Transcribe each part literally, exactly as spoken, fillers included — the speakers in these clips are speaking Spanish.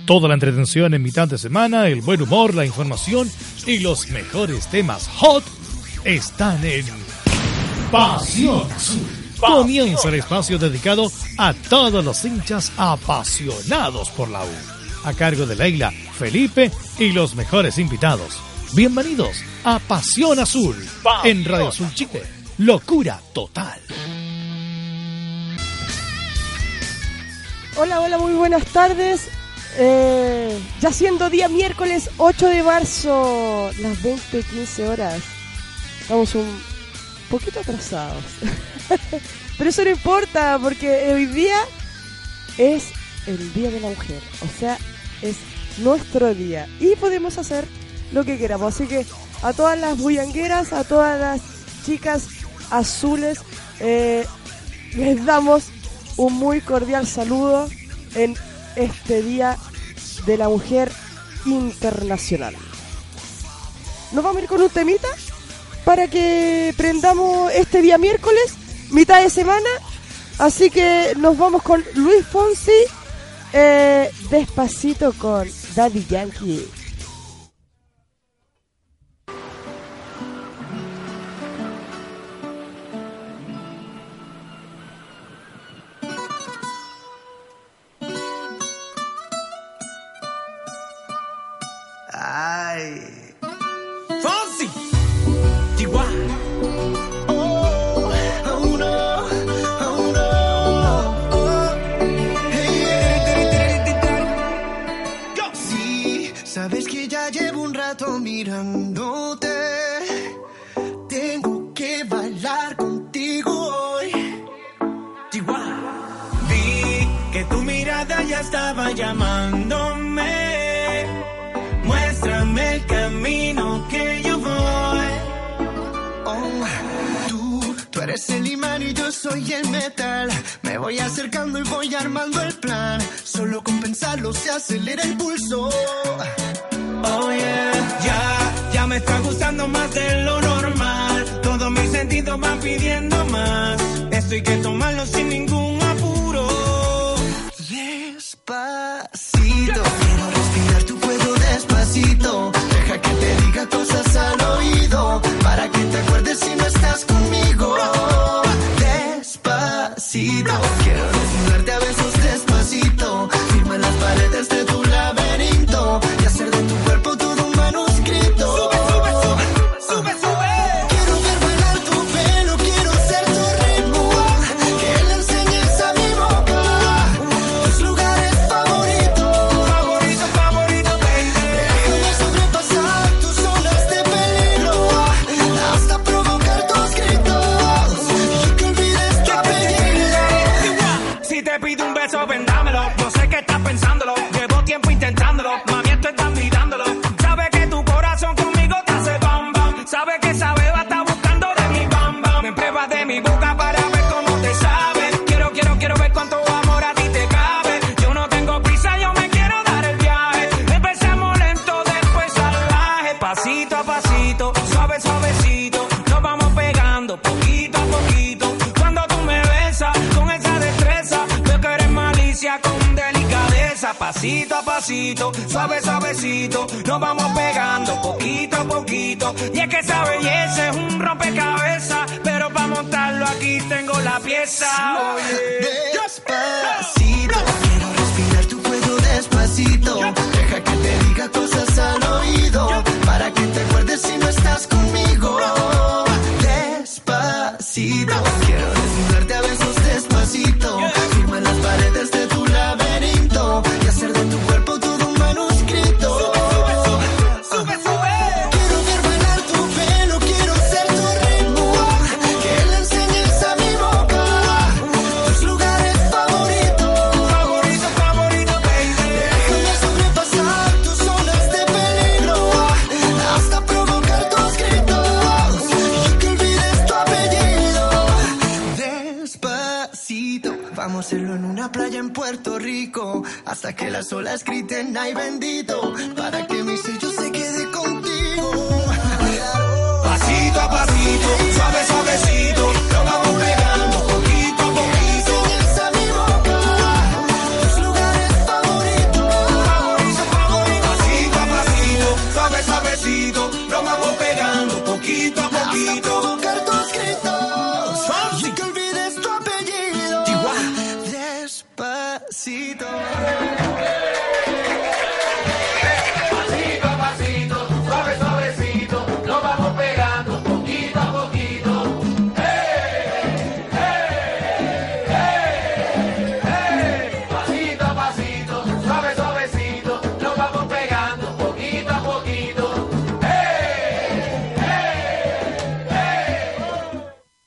Toda la entretención en mitad de semana, el buen humor, la información y los mejores temas hot están en Pasión Azul. Comienza el espacio dedicado a todos los hinchas apasionados por la U. A cargo de Leila, Felipe y los mejores invitados. Bienvenidos a Pasión Azul en Radio Azul Chile. Locura total. Hola, hola, muy buenas tardes. Eh, ya siendo día miércoles ocho de marzo, las veinte quince horas. Estamos un poquito atrasados. Pero eso no importa, porque hoy día es el Día de la Mujer. O sea, es nuestro día. Y podemos hacer lo que queramos. Así que a todas las bullangueras, a todas las chicas azules, eh, les damos un muy cordial saludo en este Día de la Mujer Internacional. Nos vamos a ir con un temita para que prendamos este día miércoles, mitad de semana. Así que nos vamos con Luis Fonsi, eh, Despacito con Daddy Yankee. Ay, Fonsi, Chihuahua. Oh, oh no, oh no. Oh. Hey, yo. Sí, sabes que ya llevo un rato mirándote. Tengo que bailar contigo hoy. Chihuahua. Vi que tu mirada ya estaba llamándome. Muéstrame el camino que yo voy. Oh, tú, tú eres el imán y yo soy el metal. Me voy acercando y voy armando el plan. Solo con pensarlo se acelera el pulso. Oh yeah, ya, ya me está gustando más de lo normal. Todos mis sentidos van pidiendo más. Esto hay que tomarlo sin ningún apuro. Despacito, quiero respirar tu fuego despacito. Deja que te diga cosas al oído, para que te acuerdes si no estás conmigo. Despacito, quiero desnudarte a besos despacito. Firma las paredes de tu laberinto y hacer de tu cuerpo todo un manuscrito. Sube, sube, sube, sube, sube. Quiero ver bailar tu pelo, quiero ser tu ritmo. Que le enseñes a mi boca tus lugares favoritos. Favorito, favorito, baby. Déjame sobrepasar tus zonas de peligro hasta provocar tus gritos y que olvides tu apellido. Si te pido un beso, ven, dámelo. Yo sé que estás pensándolo. Llevo tiempo intentándolo. Mami, esto están mirándolo. Sabe que tu corazón conmigo te hace bam bam. Sabe que esa beba está buscando de mi bam bam. Me pruebas de mi boca para ver cómo te sabe. Quiero, quiero, quiero ver cuánto amor a ti te cabe. Yo no tengo prisa, yo me quiero dar el viaje. Empecemos lento, después salvaje. Pasito a pasito, suave, suavecito. Nos vamos pegando poquito a poquito. Cuando tú me besas con esa destreza, veo que eres malicia con delicadeza. Pasito a pasito, suave, suavecito. Nos vamos pegando poquito a poquito. Y es que esa belleza es un rompecabezas, pero para montarlo aquí tengo la pieza. Oye, despacito, quiero respirar tu fuego despacito. Deja que te diga cosas al oído, para que te acuerdes si no estás conmigo. Despacito, quiero desnudarte a besos despacito. Firma las paredes de tu laberinto y hacer de tu cuerpo todo un manuscrito. Sube, sube. Quiero ver bailar tu pelo, quiero ser tu ritmo. Que le enseñes a mi boca tus lugares favoritos. Favorito, favorito, baby. Déjame sobrepasar tus zonas de peligro hasta provocar tus gritos y que olvides tu apellido. Despacito, vamos a hacerlo en una playa en Puerto Rico, hasta que las olas griten ay bendito, para que mi sello se quede contigo. Pasito a pasito, suave, suavecito, lo vamos pegando poquito a poquito. Enseñas a mi boca tus lugares favoritos. Despacito. Pasito a pasito, suave suavecito, nos vamos pegando poquito a poquito. Hey, hey, hey, hey. Pasito a pasito, suave suavecito, nos vamos pegando poquito a poquito. Hey, hey, hey.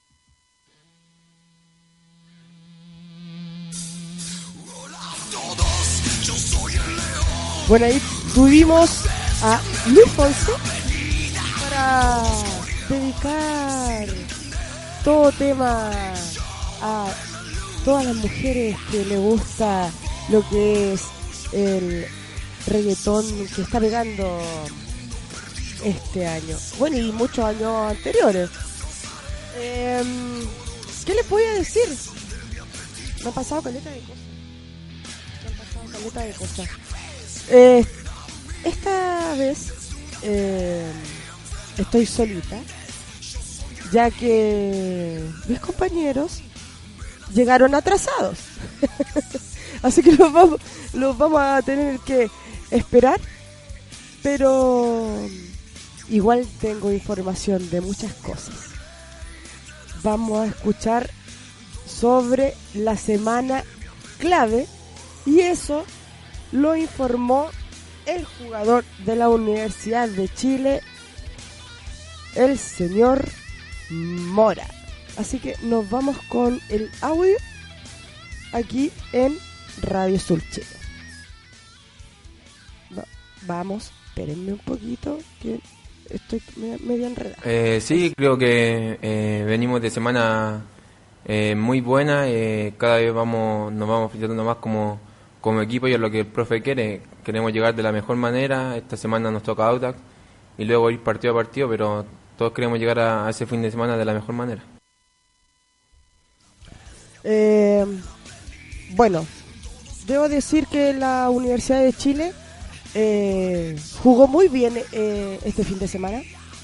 Bueno, ahí tuvimos a Luis Fonsi para dedicar todo tema a todas las mujeres que le gusta lo que es el reggaetón que está pegando este año. Bueno, y muchos años anteriores. Eh, ¿Qué les voy a decir? Me han pasado caleta de cosas. Me han pasado caleta de cosas. Eh, esta vez eh, estoy solita, ya que mis compañeros llegaron atrasados. Así que los vamos, los vamos a tener que esperar, pero igual tengo información de muchas cosas. Vamos a escuchar sobre la semana clave, y eso lo informó el jugador de la Universidad de Chile, el señor Mora. Así que nos vamos con el audio aquí en Radio Sur Chile. Va, vamos, espérenme un poquito que estoy media, media enredada. Eh, sí, creo que eh, venimos de semana eh, muy buena. Eh, cada vez vamos nos vamos filtrando más como como equipo y es lo que el profe quiere. Queremos llegar de la mejor manera. Esta semana nos toca Audax y luego ir partido a partido, pero todos queremos llegar a, a ese fin de semana de la mejor manera. Eh, bueno, debo decir que la Universidad de Chile eh, jugó muy bien eh, este fin de semana.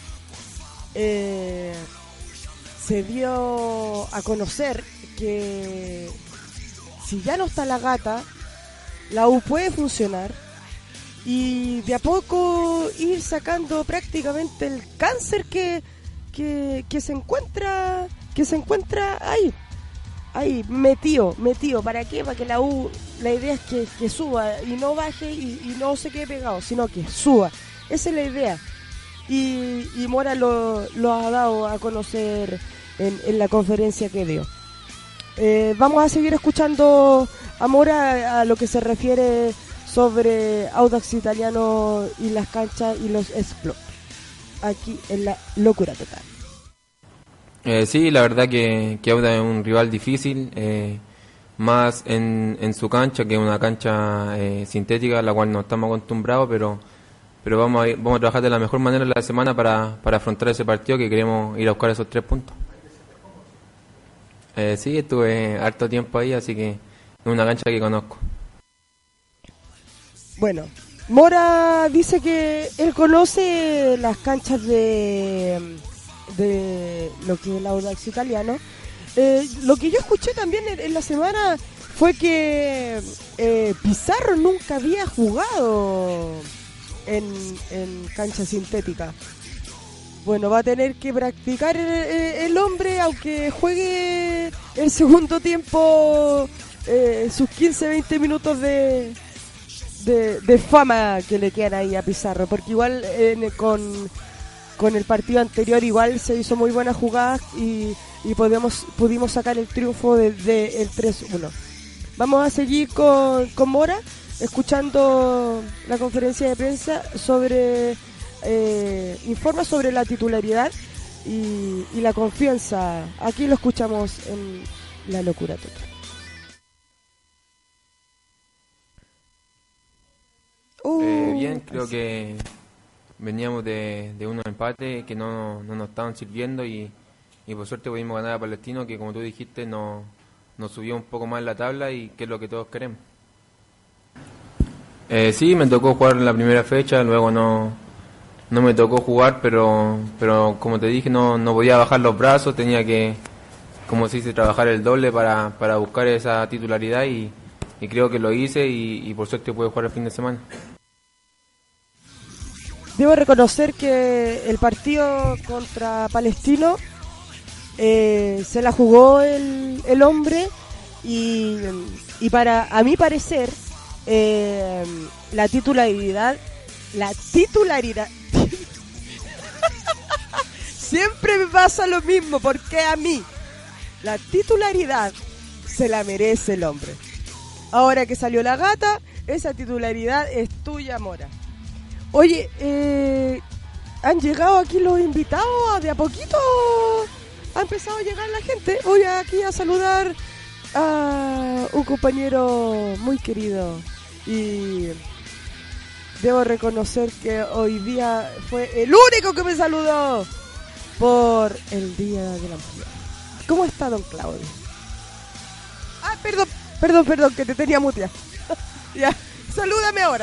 Eh, se dio a conocer que si ya no está la gata, la U puede funcionar y de a poco ir sacando prácticamente el cáncer que, que, que se encuentra que se encuentra ahí ahí metido metido ¿para qué? Para que la U, la idea es que, que suba y no baje y, y no se quede pegado, sino que suba. Esa es la idea, y, y Mora lo, lo ha dado a conocer en, en la conferencia que dio. Eh, vamos a seguir escuchando a Mora a lo que se refiere sobre Audax Italiano y las canchas y los Exploit, aquí en la locura total. Eh, sí, la verdad que, que Audax es un rival difícil, eh, más en, en su cancha, que es una cancha eh, sintética, a la cual no estamos acostumbrados, pero pero vamos a, ir, vamos a trabajar de la mejor manera la semana para, para afrontar ese partido, que queremos ir a buscar esos tres puntos. Eh, sí, estuve harto tiempo ahí, así que es una cancha que conozco. Bueno, Mora dice que él conoce las canchas de, de lo que es el Audax Italiano. Eh, lo que yo escuché también en, en la semana fue que eh, Pizarro nunca había jugado en, en cancha sintética. Bueno, va a tener que practicar el, el hombre, aunque juegue el segundo tiempo eh, sus quince a veinte minutos de, de, de fama que le quedan ahí a Pizarro, porque igual eh, con, con el partido anterior igual se hizo muy buena jugada y, y podemos, pudimos sacar el triunfo desde el tres uno. Vamos a seguir con, con Mora, escuchando la conferencia de prensa sobre... Eh, informa sobre la titularidad y, y la confianza. Aquí lo escuchamos en la locura total. Uh, eh, bien, creo así. que veníamos de, de unos empates que no, no nos estaban sirviendo y, y por suerte pudimos ganar a Palestino, que como tú dijiste nos, nos subió un poco más la tabla y que es lo que todos queremos. Eh, sí, me tocó jugar en la primera fecha, luego no no me tocó jugar, pero pero como te dije, no, no podía bajar los brazos, tenía que, como se dice, trabajar el doble para, para buscar esa titularidad y, y creo que lo hice y, y por suerte pude jugar el fin de semana. Debo reconocer que el partido contra Palestino eh, se la jugó el, el hombre y, y para a mi parecer eh, la titularidad la titularidad siempre me pasa lo mismo, porque a mí la titularidad se la merece el hombre. Ahora que salió la gata, esa titularidad es tuya, Mora. Oye, eh, han llegado aquí los invitados, de a poquito ha empezado a llegar la gente. Voy aquí a saludar a un compañero muy querido y debo reconocer que hoy día fue el único que me saludó por el Día de la Mujer. ¿Cómo está, don Claudio? Ah, perdón, perdón, perdón, que te tenía mutea. Ya, salúdame ahora.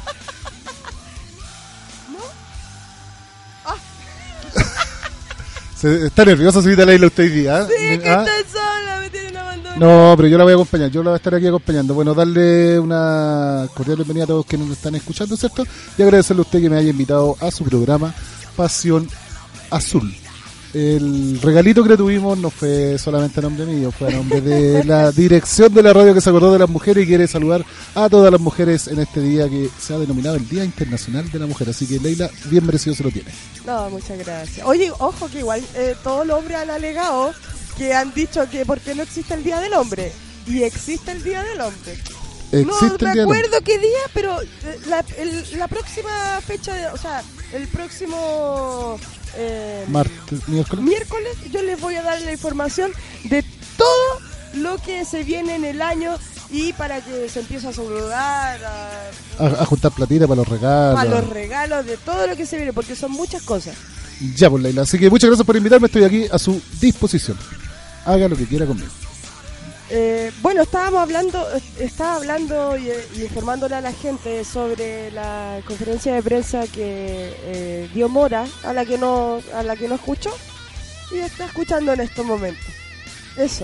Se, está nerviosa, señorita Leila, usted hoy día. Sí, ¿eh? que ¿Ah? estoy sola, me tienen abandonada. No, pero yo la voy a acompañar, yo la voy a estar aquí acompañando. Bueno, darle una cordial bienvenida a todos quienes nos están escuchando, ¿cierto? Y agradecerle a usted que me haya invitado a su programa Pasión Azul. El regalito que tuvimos no fue solamente a nombre mío, fue a nombre de la dirección de la radio que se acordó de las mujeres y quiere saludar a todas las mujeres en este día que se ha denominado el Día Internacional de la Mujer. Así que, Leila, bien merecido se lo tiene. No, muchas gracias. Oye, ojo que igual eh, todos los hombres han alegado que han dicho que por qué no existe el Día del Hombre. Y existe el Día del Hombre. Existe No el me Día del acuerdo qué día, pero eh, la, el- la próxima fecha, de- o sea, el próximo eh, Martes, miércoles. miércoles, yo les voy a dar la información de todo lo que se viene en el año y para que se empiece a saludar, a, A, a juntar platita para los regalos. para los regalos, de todo lo que se viene, porque son muchas cosas. Ya, pues, Leila. Así que muchas gracias por invitarme. Estoy aquí a su disposición. Haga lo que quiera conmigo. Eh, bueno, estábamos hablando, estaba hablando y, y informándole a la gente sobre la conferencia de prensa que eh, dio Mora, a la que no, a la que no escuchó y está escuchando en estos momentos. Eso.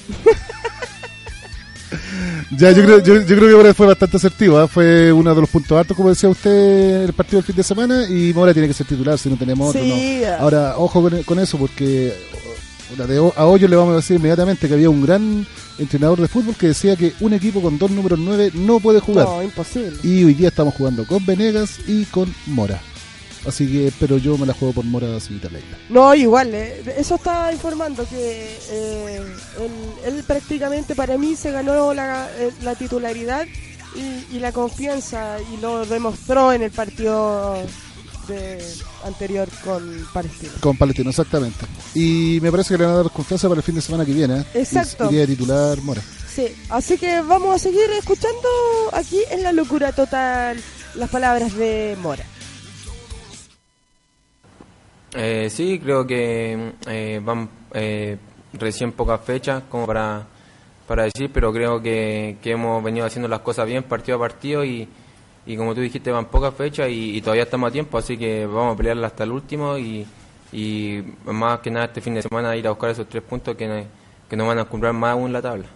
Ya, yo creo, yo, yo creo que Mora fue bastante asertivo, ¿eh? Fue uno de los puntos altos, como decía usted, el partido del fin de semana, y Mora tiene que ser titular, si no tenemos otro, Sí. no. Ahora, ojo con, con eso, porque o- de, a Hoyo le vamos a decir inmediatamente que había un gran entrenador de fútbol que decía que un equipo con dos números nueve no puede jugar. No, imposible. Y hoy día estamos jugando con Venegas y con Mora. Así que, pero yo me la juego por Mora, señorita Leila. No, igual, eh, eso estaba informando que eh, él, él prácticamente para mí se ganó la, eh, la titularidad y, y la confianza y lo demostró en el partido de, anterior con Palestina. Con Palestino, exactamente. Y me parece que le van a dar confianza para el fin de semana que viene. ¿eh? Exacto. Iría de titular Mora. Sí, así que vamos a seguir escuchando aquí en La Locura Total las palabras de Mora. Eh, sí, creo que eh, van eh, recién pocas fechas como para, para decir, pero creo que, que hemos venido haciendo las cosas bien partido a partido y, y como tú dijiste van pocas fechas y, y todavía estamos a tiempo, así que vamos a pelearla hasta el último y, y más que nada este fin de semana ir a buscar esos tres puntos que, que nos van a cumplir más aún la tabla.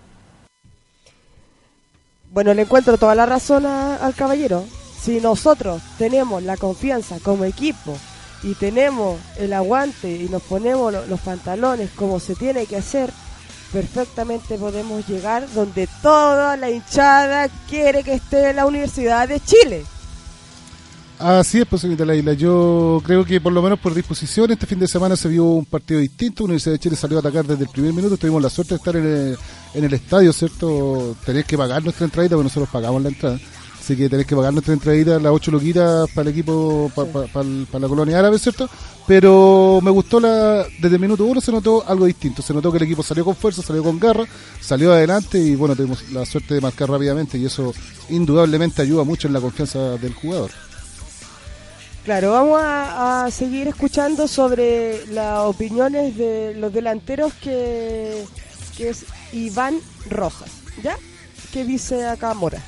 Bueno, le encuentro toda la razón a- al caballero. Si nosotros tenemos la confianza como equipo y tenemos el aguante y nos ponemos lo- los pantalones como se tiene que hacer, perfectamente podemos llegar donde toda la hinchada quiere que esté la Universidad de Chile. Así es, pues, señorita Leila. Yo creo que por lo menos por disposición este fin de semana se vio un partido distinto. Universidad de Chile salió a atacar desde el primer minuto. Tuvimos la suerte de estar en el, en el estadio, ¿cierto? Tenéis que pagar nuestra entradita, porque nosotros pagamos la entrada. Así que tenéis que pagar nuestra entradita, las ocho loquitas para el equipo, para pa, pa, pa la colonia árabe, ¿cierto? Pero me gustó, la desde el minuto uno se notó algo distinto. Se notó que el equipo salió con fuerza, salió con garra, salió adelante y bueno, tuvimos la suerte de marcar rápidamente y eso indudablemente ayuda mucho en la confianza del jugador. Claro, vamos a, a seguir escuchando sobre las opiniones de los delanteros que, que es Iván Rojas, ¿ya? ¿Qué dice acá Mora?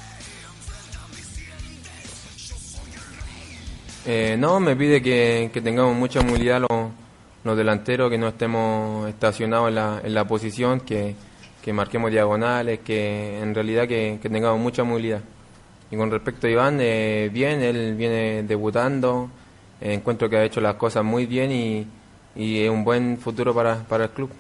Eh, no, me pide que, que tengamos mucha movilidad los, los delanteros, que no estemos estacionados en la, en la posición, que, que marquemos diagonales, que en realidad que, que tengamos mucha movilidad. Y con respecto a Iván, eh, bien, él viene debutando, eh, encuentro que ha hecho las cosas muy bien y, y es un buen futuro para, para el club.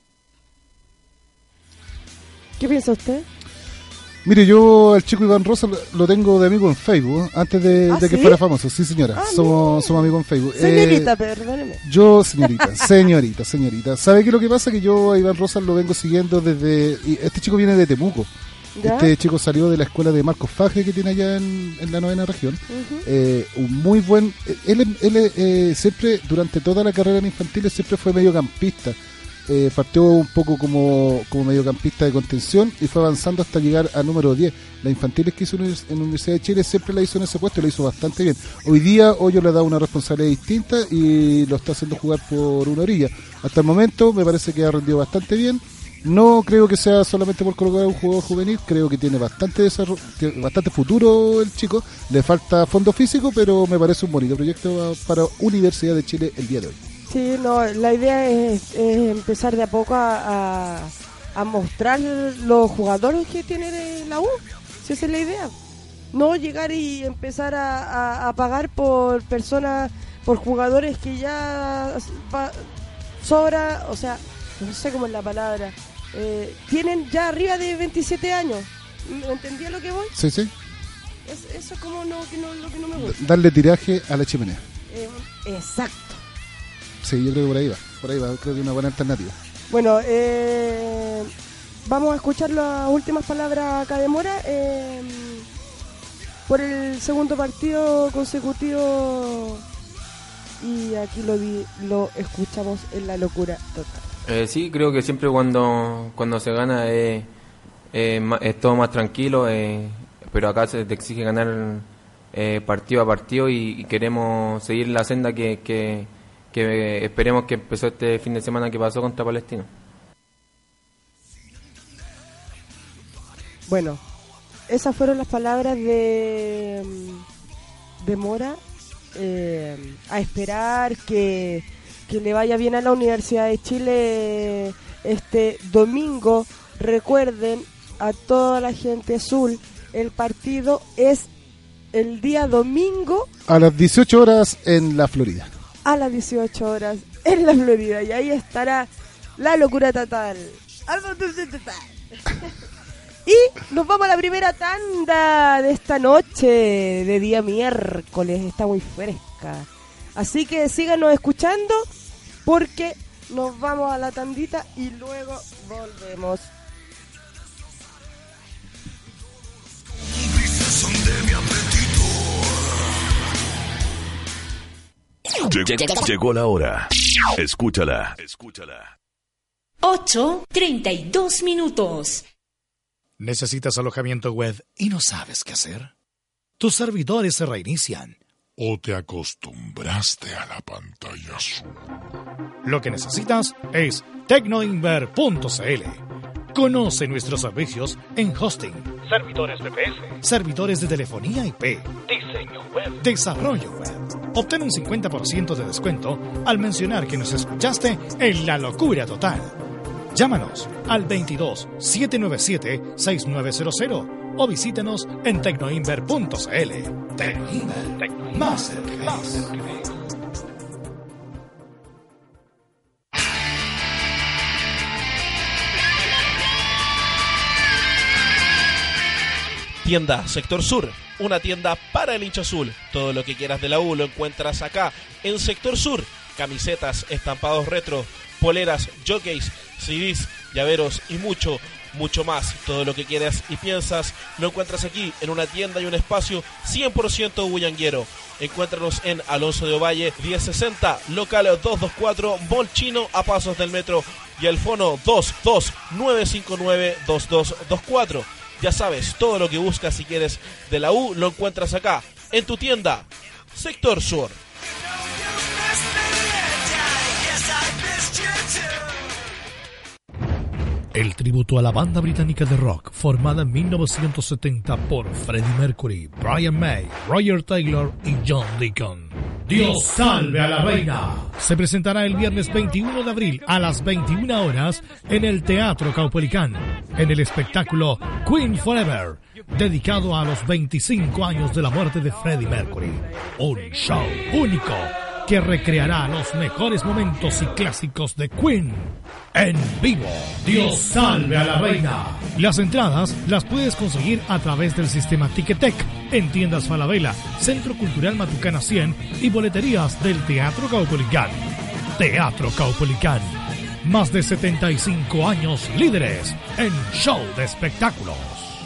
¿Qué piensa usted? Mire, yo al chico Iván Rosa lo, lo tengo de amigo en Facebook, ¿eh? Antes de, ¿Ah, de que sí? fuera famoso. Sí, señora, Ah, somos, no. somos amigos en Facebook. Señorita, Eh, perdóneme. Yo, señorita, señorita, señorita. ¿Sabe qué es lo que pasa? Que yo a Iván Rosas lo vengo siguiendo desde... y este chico viene de Temuco. ¿Ya? Este chico salió de la escuela de Marcos Faje que tiene allá en, en la novena región. Ujú. Eh, un muy buen... Él, él eh, siempre, durante toda la carrera en infantiles, siempre fue mediocampista. Eh, partió un poco como, como mediocampista de contención y fue avanzando hasta llegar a número diez. Las infantiles que hizo en la Universidad de Chile siempre la hizo en ese puesto y la hizo bastante bien. Hoy día Hoyo le da una responsabilidad distinta y lo está haciendo jugar por una orilla. Hasta el momento me parece que ha rendido bastante bien. No creo que sea solamente por colocar a un jugador juvenil, creo que tiene bastante desarrollo, bastante futuro el chico. Le falta fondo físico, pero me parece un bonito proyecto para Universidad de Chile el día de hoy. Sí, no, la idea es, es empezar de a poco a, a, a mostrar los jugadores que tiene de la U, si esa es la idea. No llegar y empezar a, a, a pagar por personas, por jugadores que ya va, sobra, o sea, no sé cómo es la palabra, eh, tienen ya arriba de veintisiete años. ¿Me entendía lo que voy? Sí, sí. Es, eso es como no, que no, lo que no me gusta. Darle tiraje a la chimenea. Eh, exacto. Sí, yo creo que por ahí va, por ahí va, creo que es una buena alternativa. Bueno, eh, vamos a escuchar las últimas palabras acá de Mora eh, por el segundo partido consecutivo y aquí lo, vi, lo escuchamos en la locura total. Eh, sí, creo que siempre cuando, cuando se gana eh, eh, ma- es todo más tranquilo, eh, pero acá se te exige ganar eh, partido a partido y, y queremos seguir la senda que... que que esperemos que empezó este fin de semana que pasó contra Palestino. Bueno, esas fueron las palabras de, de Mora. Eh, a esperar que, que le vaya bien a la Universidad de Chile este domingo. Recuerden a toda la gente azul, el partido es el día domingo A las dieciocho horas en la Florida. a las dieciocho horas en la Florida y ahí estará la locura total. Y nos vamos a la primera tanda de esta noche de día miércoles, está muy fresca. Así que síganos escuchando porque nos vamos a la tandita y luego volvemos. Llegó, llegó la hora. Escúchala. Escúchala. ocho treinta y dos minutos. ¿Necesitas alojamiento web y no sabes qué hacer? Tus servidores se reinician. ¿O te acostumbraste a la pantalla azul? Lo que necesitas es tecnoinver punto c l. Conoce nuestros servicios en hosting, servidores V P S, servidores de telefonía I P, diseño web, desarrollo web. Obtén un cincuenta por ciento de descuento al mencionar que nos escuchaste en La Locura Total. Llámanos al veintidós, setecientos noventa y siete, sesenta y nueve cero cero o visítanos en tecnoinver punto c l. Tecnoinver, más cerca que ves. Tienda Sector Sur, una tienda para el hincha azul. Todo lo que quieras de la U lo encuentras acá en Sector Sur. Camisetas, estampados retro, poleras, jockeys, C Ds, llaveros y mucho, mucho más. Todo lo que quieras y piensas lo encuentras aquí en una tienda y un espacio cien por ciento bullanguero. Encuéntranos en Alonso de Ovalle diez sesenta, local doscientos veinticuatro, Mall Chino a pasos del metro y el fono dos dos nueve cinco nueve dos dos dos cuatro. Ya sabes, todo lo que buscas si quieres de la U lo encuentras acá, en tu tienda, Sector Sur. El tributo a la banda británica de rock formada en mil novecientos setenta por Freddie Mercury, Brian May, Roger Taylor y John Deacon. Dios salve a la reina. Se presentará el viernes veintiuno de abril a las veintiuna horas en el Teatro Caupolicán, en el espectáculo Queen Forever, dedicado a los veinticinco años de la muerte de Freddie Mercury. Un show único que recreará los mejores momentos y clásicos de Queen en vivo. Dios salve a la reina. Las entradas las puedes conseguir a través del sistema Ticketek en tiendas Falabella, Centro Cultural Matucana cien y boleterías del Teatro Caupolicán. Teatro Caupolicán. Más de setenta y cinco años líderes en show de espectáculos.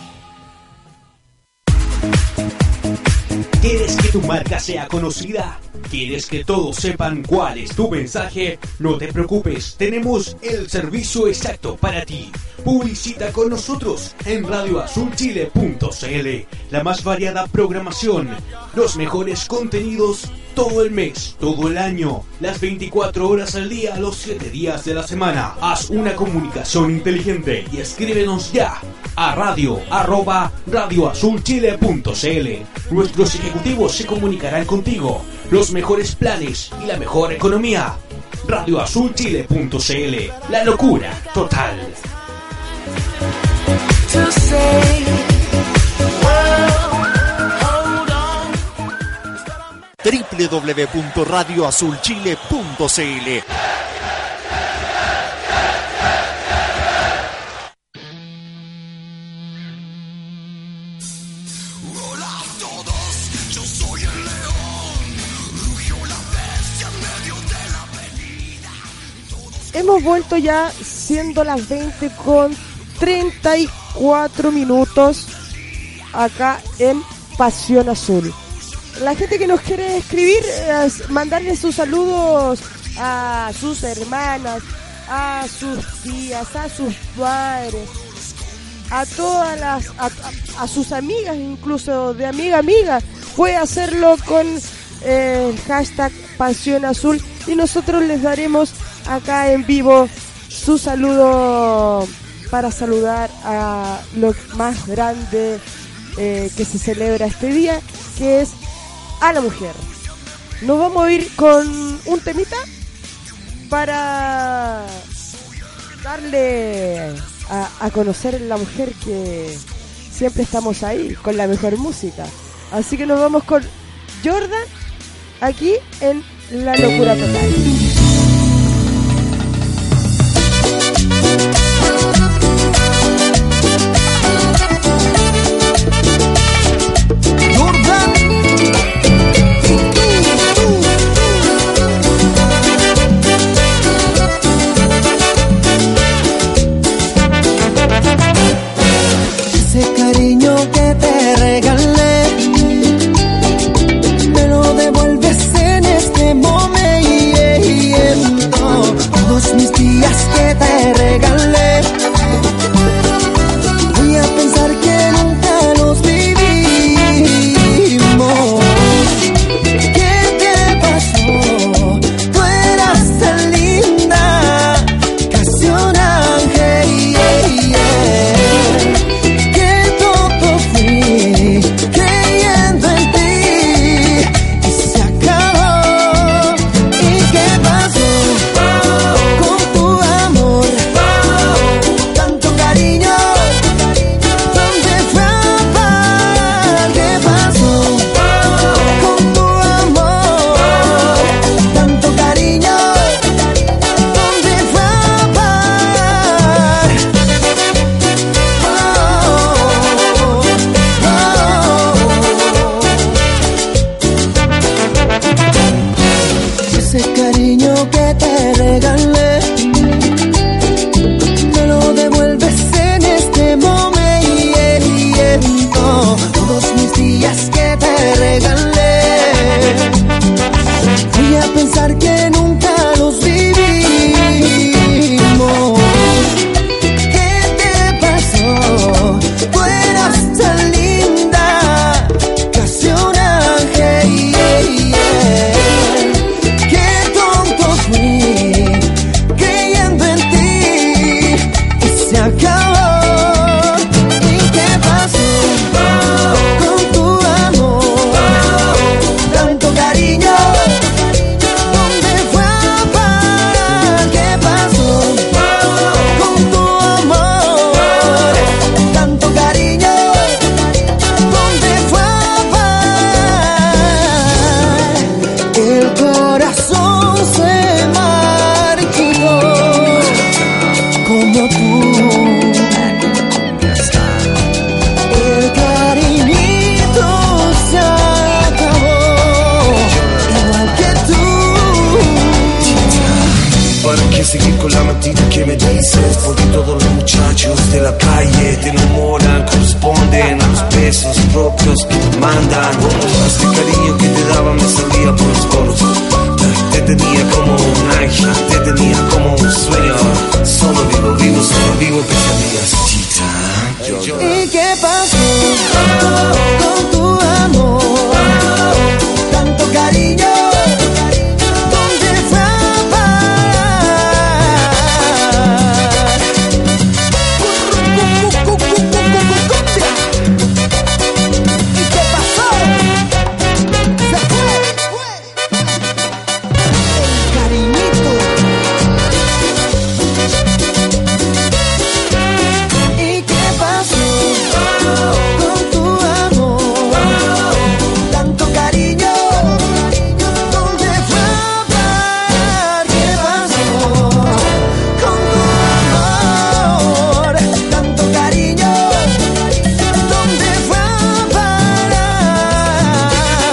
¿Quieres que tu marca sea conocida? ¿Quieres que todos sepan cuál es tu mensaje? No te preocupes, tenemos el servicio exacto para ti. Publicita con nosotros en radio azul chile punto c l. La más variada programación, los mejores contenidos todo el mes, todo el año, las veinticuatro horas al día, los siete días de la semana. Haz una comunicación inteligente y escríbenos ya a radio arroba radio azul chile punto c l. Nuestros ejecutivos se comunicarán contigo. Los mejores planes y la mejor economía. radio azul chile punto c l. La locura total. doble u doble u doble u punto radio azul chile punto c l. Hemos vuelto ya siendo las veinte con treinta y cuatro minutos acá en Pasión Azul. La gente que nos quiere escribir, eh, mandarle sus saludos a sus hermanas, a sus tías, a sus padres, a todas las, a, a, a sus amigas, incluso de amiga a amiga, puede hacerlo con eh, el hashtag Pasión Azul y nosotros les daremos acá en vivo su saludo para saludar a lo más grande eh, que se celebra este día, que es a la mujer. Nos vamos a ir con un temita para darle a, a conocer la mujer, que siempre estamos ahí con la mejor música. Así que nos vamos con Jordan aquí en La Locura Total. Ese cariño que te regalé me lo devuelves en este momento. propios que te mandan. Este cariño que te daba me salía por los poros. Te tenía como un ángel, te tenía como un sueño. Solo vivo, vivo, solo vivo pesadillas. Chita, yo, yo. ¿Y qué pasó con tu amor? Tanto cariño, ¿dónde fue a parar? ¿Y qué pasó? Se fue el cariñito. ¿Y qué pasó con tu amor? Tanto cariño, ¿dónde fue a parar? ¿Qué pasó con tu amor? Tanto cariño, ¿dónde fue a parar?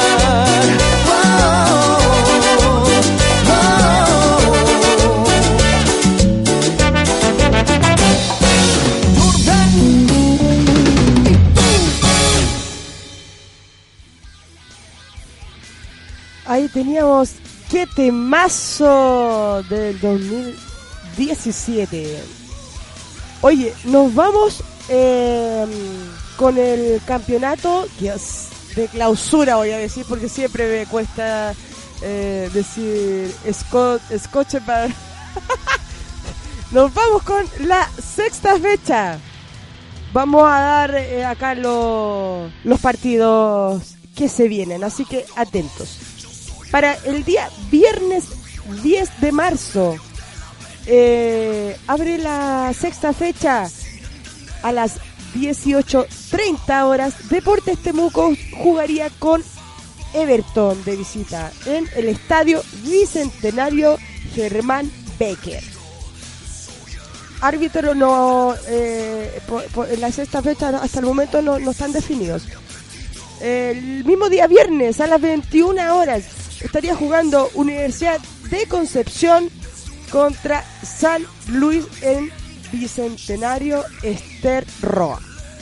Ahí teníamos qué temazo del dos mil diecisiete. Oye, nos vamos eh, con el campeonato Dios, de clausura, voy a decir, porque siempre me cuesta eh, decir Scott, Scotch para... Nos vamos con la sexta fecha. Vamos a dar eh, acá lo- los partidos que se vienen, así que atentos. Para el día viernes diez de marzo, eh, abre la sexta fecha a las dieciocho treinta horas. Deportes Temuco jugaría con Everton de visita en el estadio Bicentenario Germán Becker. Árbitro no, eh, por- por- en la sexta fecha no- hasta el momento no, no están definidos. El mismo día viernes a las veintiuna horas estaría jugando Universidad de Concepción contra San Luis en Bicentenario Ester Roa.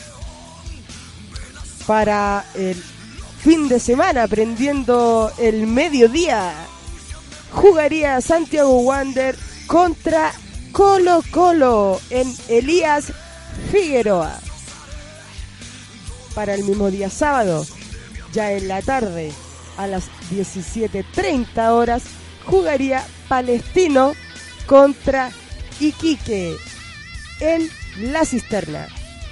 Para el fin de semana, prendiendo el mediodía, jugaría Santiago Wander contra Colo Colo en Elías Figueroa. Para el mismo día sábado, ya en la tarde, a las diecisiete treinta horas, jugaría Palestino contra Iquique en La Cisterna.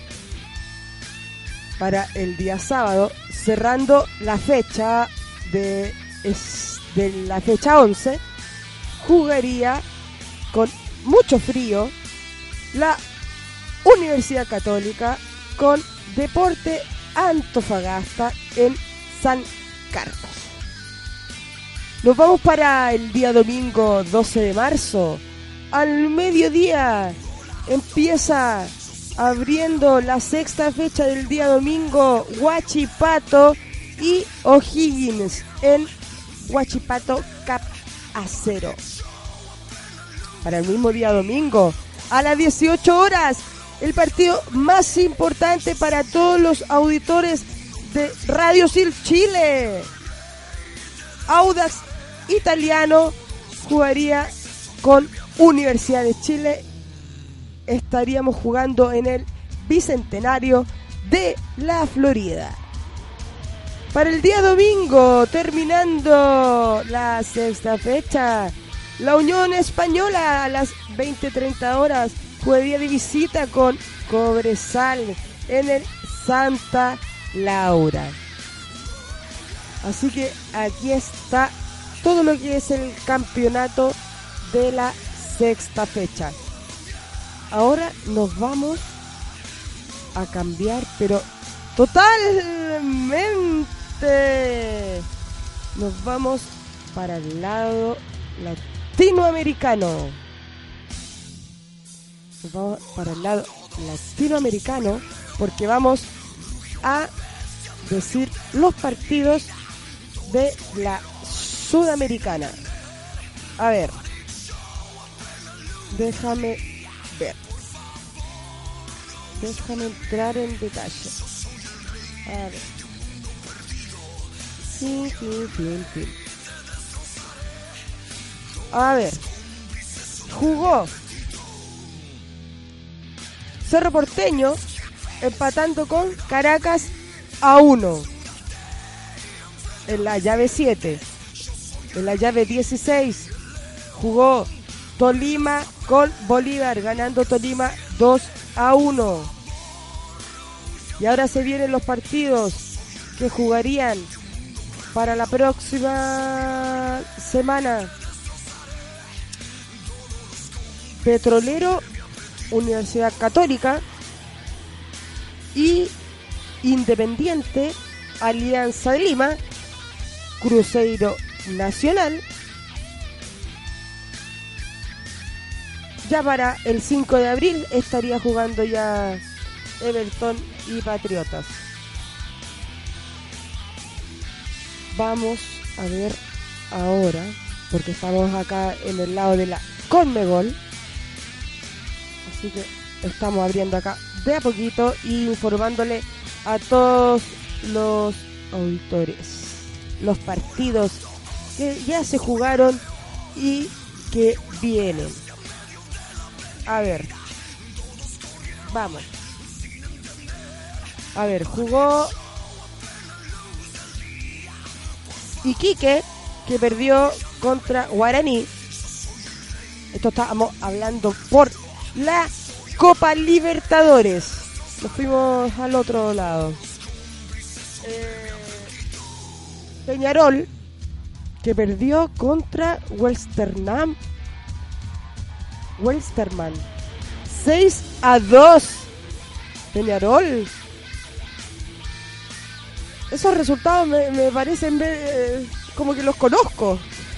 Para el día sábado, cerrando la fecha de, es, de la fecha once, jugaría con mucho frío la Universidad Católica con Deporte Antofagasta en San Carlos. Nos vamos para el día domingo doce de marzo. Al mediodía empieza abriendo la sexta fecha del día domingo Huachipato y O'Higgins en Huachipato Cap Acero. Para el mismo día domingo, a las dieciocho horas, el partido más importante para todos los auditores de Radio Sil Chile. Audax Italiano jugaría con Universidad de Chile. Estaríamos jugando en el Bicentenario de la Florida. Para el día domingo, terminando la sexta fecha, la Unión Española a las veinte treinta horas jugaría de visita con Cobresal en el Santa Laura. Así que aquí está todo lo que es el campeonato de la sexta fecha. Ahora nos vamos a cambiar, pero totalmente. Nos vamos para el lado latinoamericano. Nos vamos para el lado latinoamericano porque vamos a decir los partidos de la Sudamericana. A ver, déjame ver. Déjame entrar en detalle. A ver. fin, fin, fin, fin. A ver. Jugó Cerro Porteño empatando con Caracas a uno en la llave siete. En la llave dieciséis jugó Tolima con Bolívar, ganando Tolima dos a uno. Y ahora se vienen los partidos que jugarían para la próxima semana. Petrolero, Universidad Católica y Independiente, Alianza de Lima, Cruzeiro Nacional. Ya para el cinco de abril estaría jugando ya Everton y Patriotas. Vamos a ver ahora, porque estamos acá en el lado de la Conmebol. Así que estamos abriendo acá de a poquito y informándole a todos los auditores los partidos que ya se jugaron y que vienen. A ver, vamos. A ver, jugó Iquique, que perdió contra Guaraní. Esto estamos hablando por la Copa Libertadores. Nos fuimos al otro lado. Eh, Peñarol, que perdió contra Westerman. Westerman. seis a dos. Peñarol. Esos resultados me, me parecen eh, como que los conozco.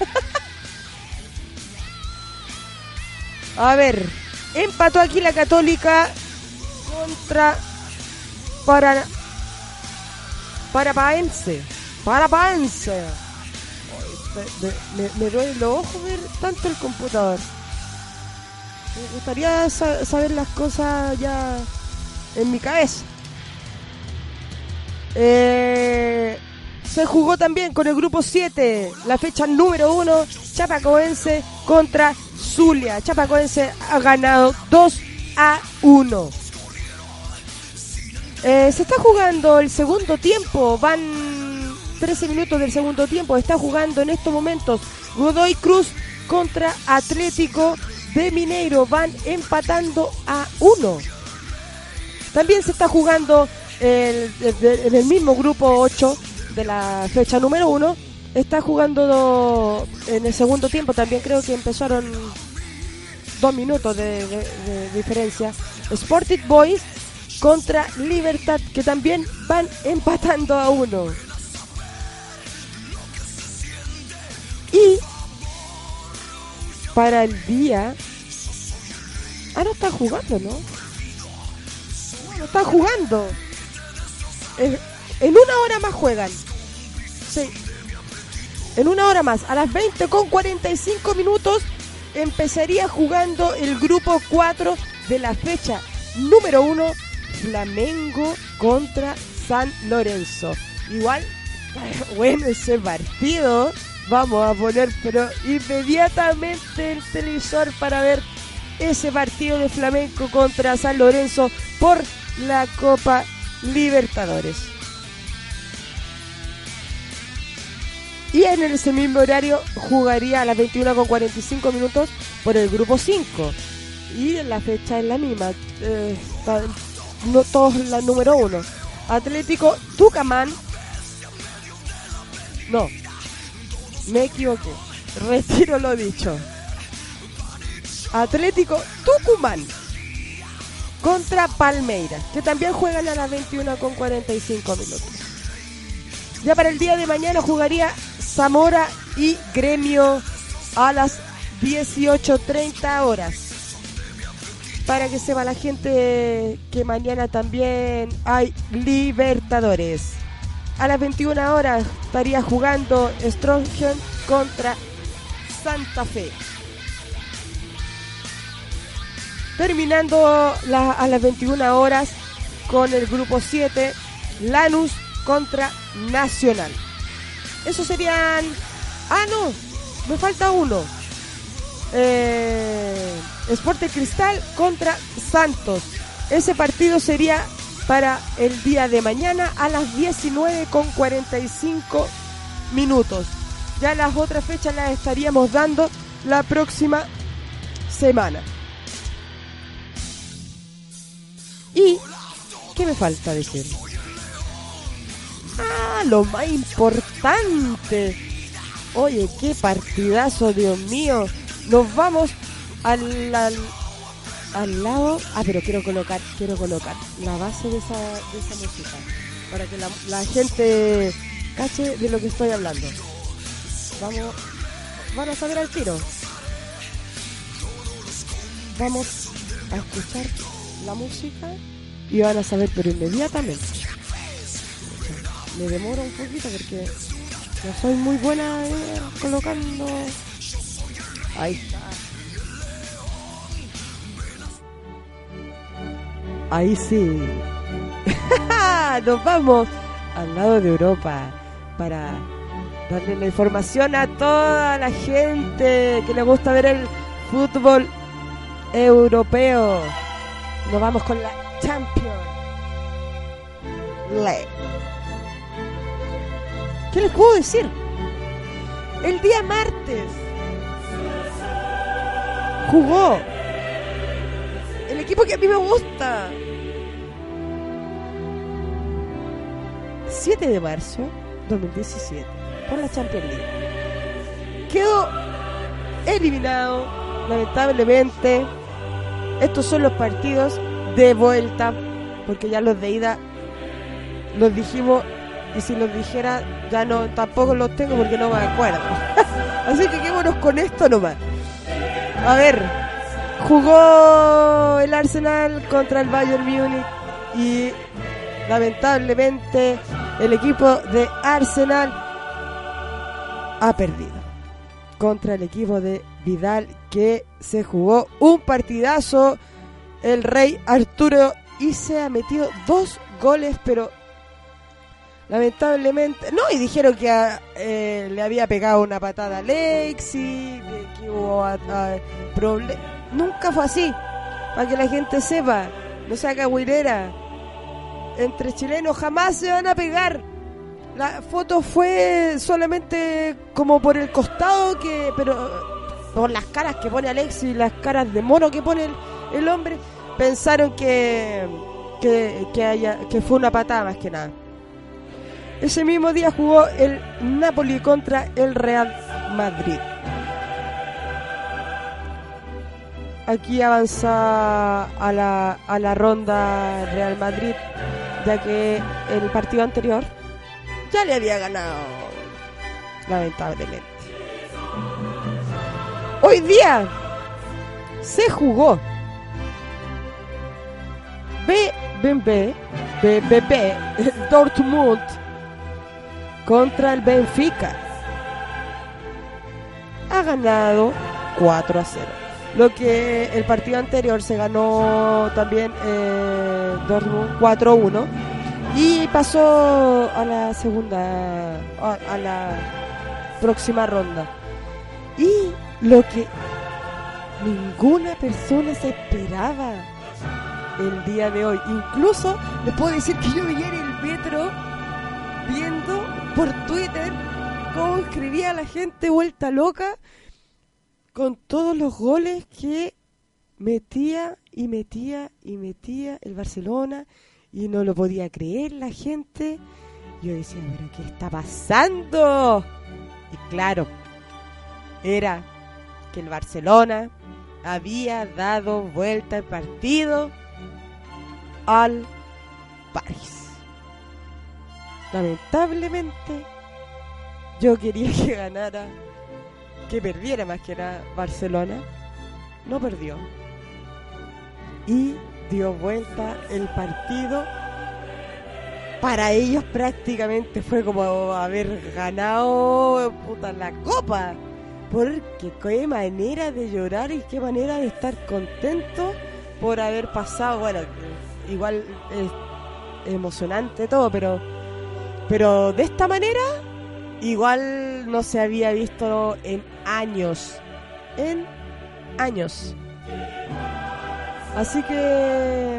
A ver, empató aquí la Católica contra para Parapaense. Parapaense. Me, me, me duele los ojos ver tanto el computador. Me gustaría sa- saber las cosas ya en mi cabeza. Eh, se jugó también con el grupo siete, la fecha número uno, Chapecoense contra Zulia. Chapecoense ha ganado dos a uno. Eh, se está jugando el segundo tiempo, van trece minutos del segundo tiempo. Está jugando en estos momentos Godoy Cruz contra Atlético de Mineiro, van empatando a uno. También se está jugando el, el, el, en el mismo grupo ocho de la fecha número uno. Está jugando do, en el segundo tiempo, también creo que empezaron dos minutos de, de, de diferencia. Sporting Boys contra Libertad, que también van empatando a uno. Y para el día... Ah, no está jugando, ¿no? No, no está jugando. Eh, en una hora más juegan. Sí. En una hora más. A las veinte con cuarenta y cinco minutos empezaría jugando el grupo cuatro de la fecha número uno. Flamengo contra San Lorenzo. Igual, bueno, ese partido... Vamos a poner, pero inmediatamente el televisor para ver ese partido de Flamengo contra San Lorenzo por la Copa Libertadores. Y en ese mismo horario jugaría a las veintiuna con cuarenta y cinco minutos por el grupo cinco. Y la fecha es la misma. Eh, está, no todos la número uno. Atlético Tucumán. No. Me equivoqué. Retiro lo dicho. Atlético Tucumán contra Palmeiras, que también juegan a las veintiuna con cuarenta y cinco minutos. Ya para el día de mañana jugaría Zamora y Gremio a las dieciocho treinta horas. Para que sepa la gente que mañana también hay Libertadores. A las veintiuna horas estaría jugando Stronghold contra Santa Fe. Terminando la, a las veintiuna horas con el grupo siete, Lanús contra Nacional. Esos serían... Ah, no, me falta uno. Eh, Sporting Cristal contra Santos. Ese partido sería para el día de mañana a las diecinueve con cuarenta y cinco minutos. Ya las otras fechas las estaríamos dando la próxima semana. ¿Y qué me falta decir? Ah, lo más importante. Oye, qué partidazo, Dios mío. Nos vamos al, al, al lado. Ah, pero quiero colocar, quiero colocar la base de esa, de esa música para que la, la gente cache de lo que estoy hablando. Vamos, van a saber al tiro. Vamos a escuchar la música y van a saber, pero inmediatamente. Me demoro un poquito porque no soy muy buena eh, colocando. Ahí está. Ahí sí. Nos vamos al lado de Europa para darle la información a toda la gente que le gusta ver el fútbol europeo. Nos vamos con la Champions League. ¿Qué les puedo decir? El día martes jugó el equipo que a mí me gusta. siete de marzo dos mil diecisiete por la Champions League. Quedó eliminado, lamentablemente. Estos son los partidos de vuelta, porque ya los de ida los dijimos, y si los dijera ya no, tampoco los tengo porque no me acuerdo. Así que quedémonos con esto nomás. A ver, jugó el Arsenal contra el Bayern Múnich y lamentablemente el equipo de Arsenal ha perdido contra el equipo de Vidal, que se jugó un partidazo el Rey Arturo y se ha metido dos goles, pero lamentablemente no, y dijeron que a, eh, le había pegado una patada a Alexis, que, que hubo problemas. Nunca fue así, para que la gente sepa, no se haga huirera. Entre chilenos jamás se van a pegar. La foto fue solamente como por el costado, que pero por las caras que pone Alexis, las caras de mono que pone el, el hombre, pensaron que que, que, haya, que fue una patada más que nada. Ese mismo día jugó el Napoli contra el Real Madrid. Aquí avanza a la, a la ronda Real Madrid, ya que el partido anterior ya le había ganado, lamentablemente. Hoy día se jugó B B B B B B Dortmund contra el Benfica. Ha ganado cuatro a cero. Lo que el partido anterior se ganó también eh, Dortmund cuatro a uno y pasó a la segunda, a, a la próxima ronda. Y lo que ninguna persona se esperaba el día de hoy, incluso les puedo decir que yo veía en el metro viendo por Twitter cómo escribía la gente vuelta loca con todos los goles que metía y metía y metía el Barcelona, y no lo podía creer la gente. Yo decía, ¿pero qué está pasando? Y claro, era que el Barcelona había dado vuelta el partido al París. Lamentablemente yo quería que ganara, que perdiera más que nada Barcelona. No perdió y dio vuelta el partido. Para ellos prácticamente fue como haber ganado puta la copa, porque qué manera de llorar y qué manera de estar contento por haber pasado. Bueno, igual es emocionante todo, pero pero de esta manera igual no se había visto en años. En años. Así que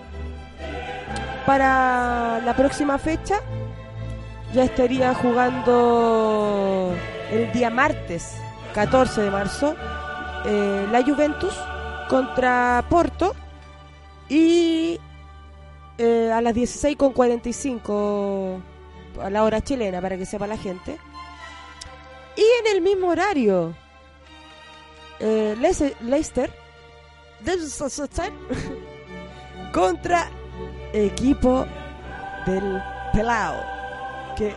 para la próxima fecha ya estaría jugando el día martes catorce de marzo eh, la Juventus contra Porto y eh, a las dieciséis con cuarenta y cinco a la hora chilena, para que sepa la gente. Y en el mismo horario eh, Leicester contra equipo del Pelao, que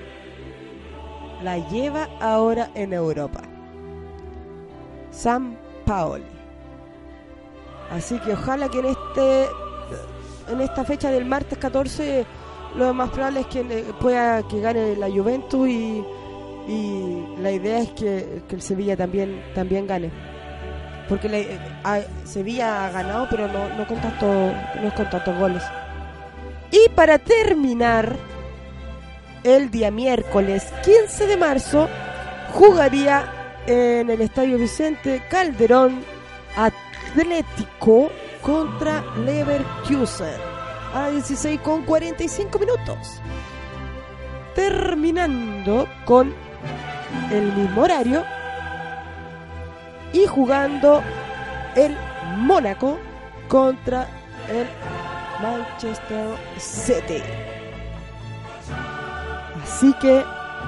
la lleva ahora en Europa, San Paoli. Así que ojalá que en este en esta fecha del martes catorce lo más probable es que pueda que gane la Juventus y, y la idea es que, que el Sevilla también también gane, porque la, a, Sevilla ha ganado pero no, no con tanto, no con tantos goles. Y para terminar, el día miércoles quince de marzo jugaría en el Estadio Vicente Calderón Atlético contra Leverkusen a dieciséis con cuarenta y cinco minutos, terminando con el mismo horario y jugando el Mónaco contra el Manchester City. Así que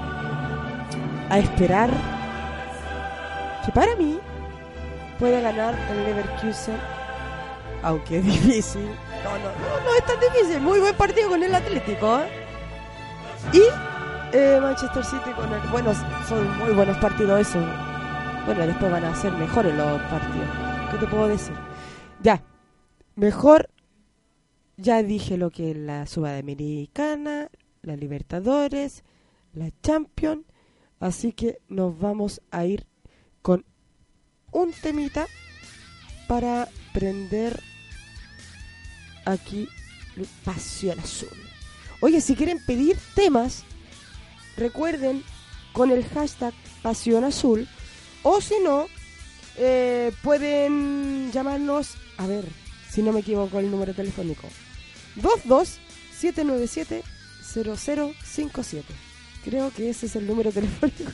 a esperar, que para mí puede ganar el Leverkusen, aunque es difícil. No, no, no, no es tan difícil. Muy buen partido con el Atlético, ¿eh? Y eh, Manchester City con el... Bueno, son muy buenos partidos esos. Bueno, después van a ser mejores los partidos. ¿Qué te puedo decir? Ya, mejor. Ya dije lo que es la Sudamericana, la Libertadores, la Champions. Así que nos vamos a ir con un temita para prender aquí Pasión Azul. Oye, si quieren pedir temas, recuerden con el hashtag Pasión Azul, o si no, eh, pueden llamarnos, a ver, si no me equivoco el número telefónico, dos dos siete nueve siete cero cero cinco siete. Creo que ese es el número telefónico.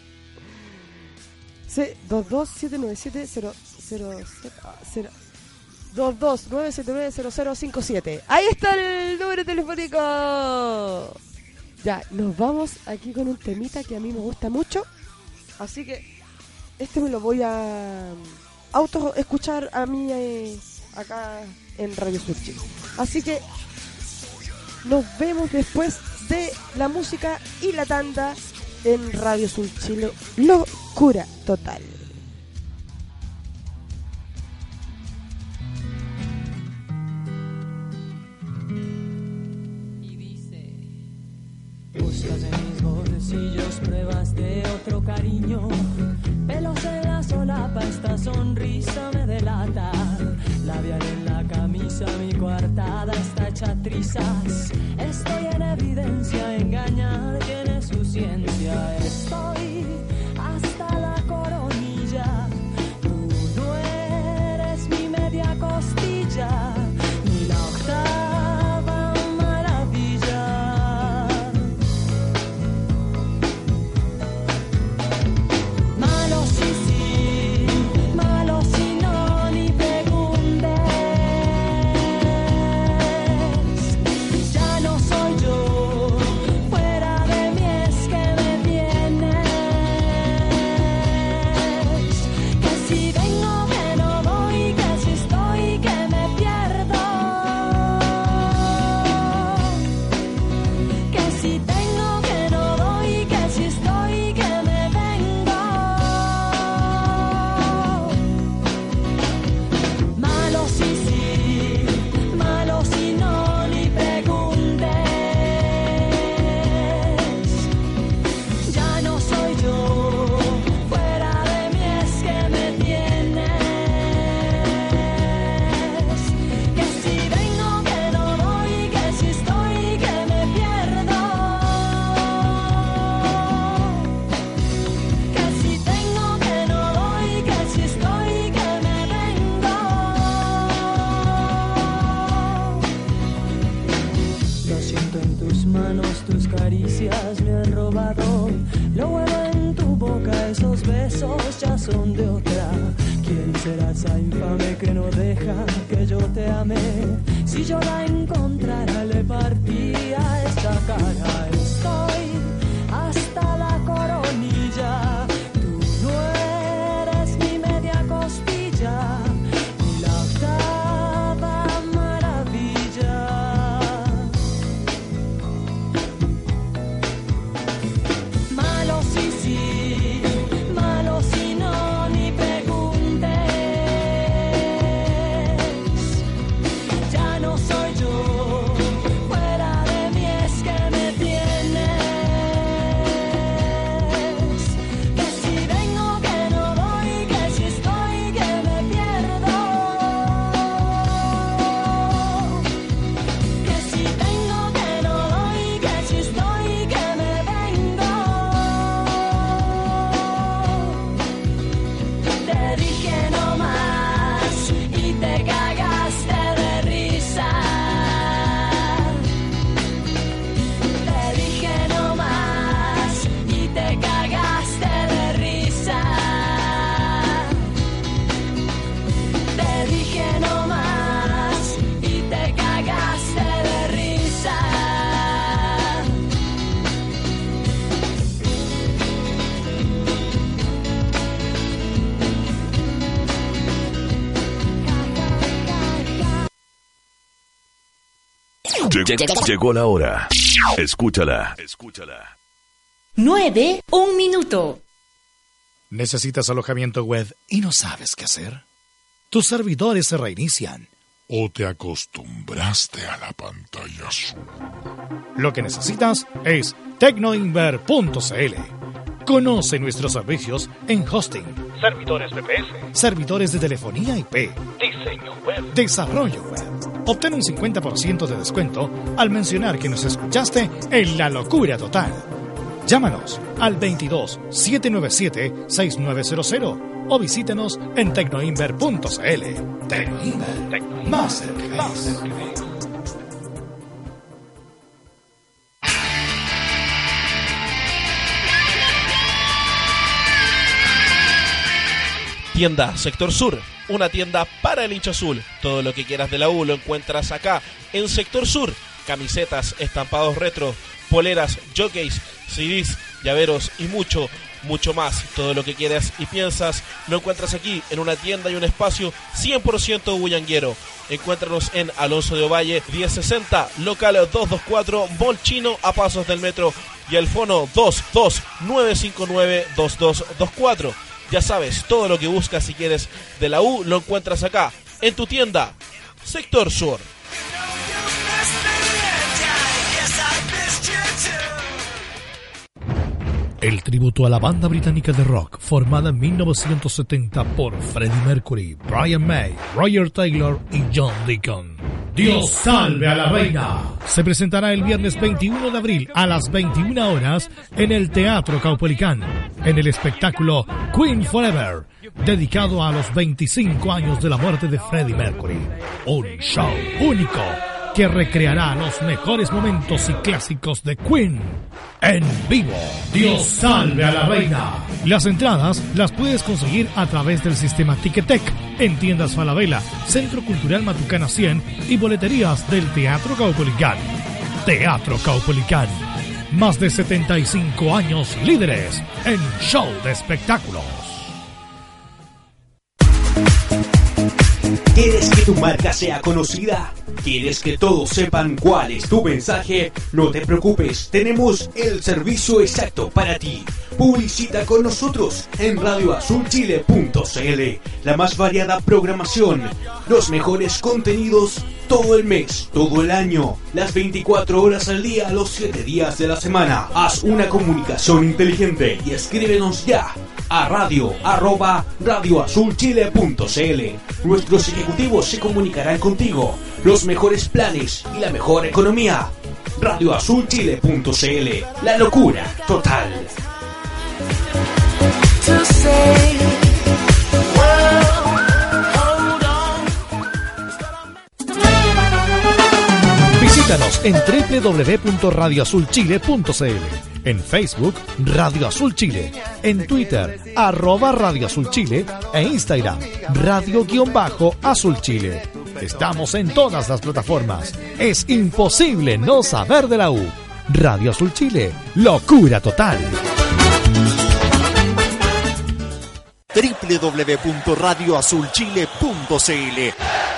Sí, dos dos siete nueve siete cero cero cero dos dos nueve siete nueve cero cero cinco siete. Ahí está el número telefónico. Ya, nos vamos aquí con un temita que a mí me gusta mucho. Así que este me lo voy a auto escuchar a mí eh, acá en Radio Sur Chile. Así que nos vemos después de la música y la tanda en Radio Sur Chile. Locura total. Buscas en mis bolsillos pruebas de otro cariño, pelos en la solapa, esta sonrisa me delata, labial en la camisa, mi coartada está hecha trizas, estoy en evidencia, engañar tiene su ciencia, estoy hasta la coronilla, tú no eres mi media costilla, ni la octava maravilla. Malo sí, sí, malo si no, ni preguntes. Ya no soy yo, fuera bien robado. Lo huevo en tu boca, esos besos ya son de otra. ¿Quién será esa infame que no deja que yo te ame? Si yo la encontrara le partía esta cara. Estoy hasta la coronilla. Tú no eres mi media costilla ni la octava maravilla. Malo sí, sí, malo si no, ni preguntes. Ya no soy yo, fuera de mí es que me tienes. Que si vengo, que no voy, que si estoy, que me pierdo. Que si vengo, que no voy, que si estoy, que me vengo. Te dije no más y te cagaste de risa. Te dije no más y te cagaste de risa. Te dije no más y te cagaste de risa. Llegó, llegó la hora. Escúchala. Escúchala. nueve, un minuto. ¿Necesitas alojamiento web y no sabes qué hacer? Tus servidores se reinician. ¿O te acostumbraste a la pantalla azul? Lo que necesitas es tecnoinver punto c l. Conoce nuestros servicios en hosting, servidores V P S, servidores de telefonía I P, diseño web, desarrollo web. Obtén un cincuenta por ciento de descuento al mencionar que nos escuchaste en La Locura Total. Llámanos al veintidós, setecientos noventa y siete, sesenta y nueve cero cero o visítanos en tecnoinver punto c l. Tecnoinver, más cerca que ves. Tienda Sector Sur, una tienda para el hincha azul. Todo lo que quieras de la U lo encuentras acá en Sector Sur. Camisetas, estampados retro, poleras, jockeys, C Ds, llaveros y mucho, mucho más. Todo lo que quieras y piensas lo encuentras aquí en una tienda y un espacio cien por ciento bullanguero. Encuéntranos en Alonso de Ovalle mil sesenta, local doscientos veinticuatro, Mall Chino, a pasos del metro, y el fono dos dos nueve cinco nueve dos dos dos cuatro. Ya sabes, todo lo que buscas si quieres de la U lo encuentras acá, en tu tienda, Sector Sur. El tributo a la banda británica de rock formada en mil novecientos setenta por Freddie Mercury, Brian May, Roger Taylor y John Deacon. Dios salve a la reina. Se presentará el viernes veintiuno de abril a las veintiuna horas en el Teatro Caupolicán, en el espectáculo Queen Forever, dedicado a los veinticinco años de la muerte de Freddie Mercury. Un show único que recreará los mejores momentos y clásicos de Queen en vivo. Dios salve a la reina. Las entradas las puedes conseguir a través del sistema Ticketek en tiendas Falabella, Centro Cultural Matucana cien y boleterías del Teatro Caupolicán. Teatro Caupolicán, más de setenta y cinco años líderes en show de espectáculos. ¿Quieres que tu marca sea conocida? ¿Quieres que todos sepan cuál es tu mensaje? No te preocupes, tenemos el servicio exacto para ti. Publicita con nosotros en radio azul chile punto c l. La más variada programación, los mejores contenidos todo el mes, todo el año, las veinticuatro horas al día, los siete días de la semana. Haz una comunicación inteligente y escríbenos ya a radio arroba radio azul chile punto c l. Nuestros ejecutivos se comunicarán contigo. Los mejores planes y la mejor economía. radio azul chile punto c l. La locura total. Visítanos en doble u doble u doble u punto radio azul chile punto c l. En Facebook, Radio Azul Chile. En Twitter, arroba Radio Azul Chile. E Instagram, Radio-Azul Chile. Estamos en todas las plataformas. Es imposible no saber de la U. Radio Azul Chile, locura total. doble u doble u doble u punto radio azul chile punto c l.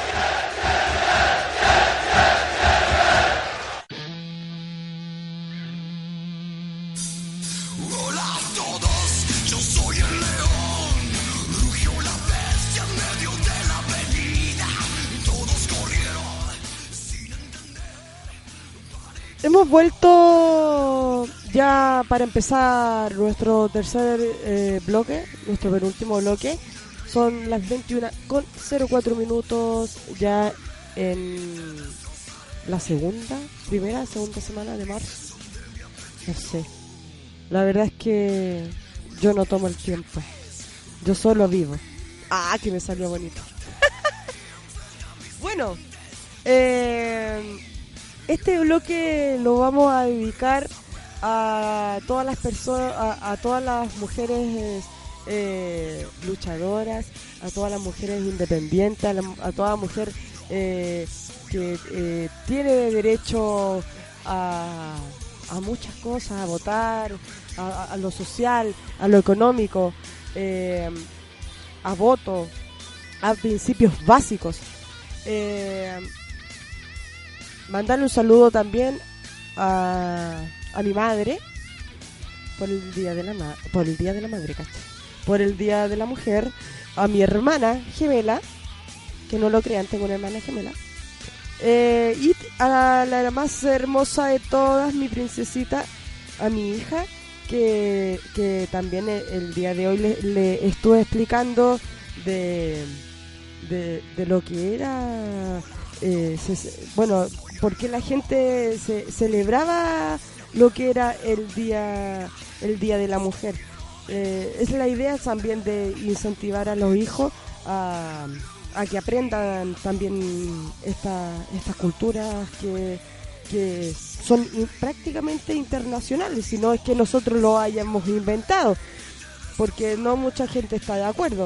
Hemos vuelto ya para empezar nuestro tercer eh, bloque, nuestro penúltimo bloque. Son las veintiuna con cero cuatro minutos ya en la segunda, primera, segunda semana de marzo. No sé. La verdad es que yo no tomo el tiempo. Yo solo vivo. Ah, que me salió bonito. Bueno, eh... este bloque lo vamos a dedicar a todas las personas, a, a todas las mujeres eh, luchadoras, a todas las mujeres independientes, a, la, a toda mujer eh, que eh, tiene derecho a, a muchas cosas, a votar, a, a lo social, a lo económico, eh, a voto, a principios básicos. Eh, Mandarle un saludo también a, a mi madre por el día de la ma- por el día de la madre, ¿cacha? Por el día de la mujer, a mi hermana gemela, que no lo crean, tengo una hermana gemela, eh, y a la, la más hermosa de todas, mi princesita, a mi hija, que, que también el, el día de hoy le, le estuve explicando de, de, de lo que era, eh, se, bueno, porque la gente se celebraba lo que era el día el día de la mujer. Eh, es la idea también de incentivar a los hijos a, a que aprendan también esta, estas culturas que, que son in, prácticamente internacionales, si no es que nosotros lo hayamos inventado, porque no mucha gente está de acuerdo,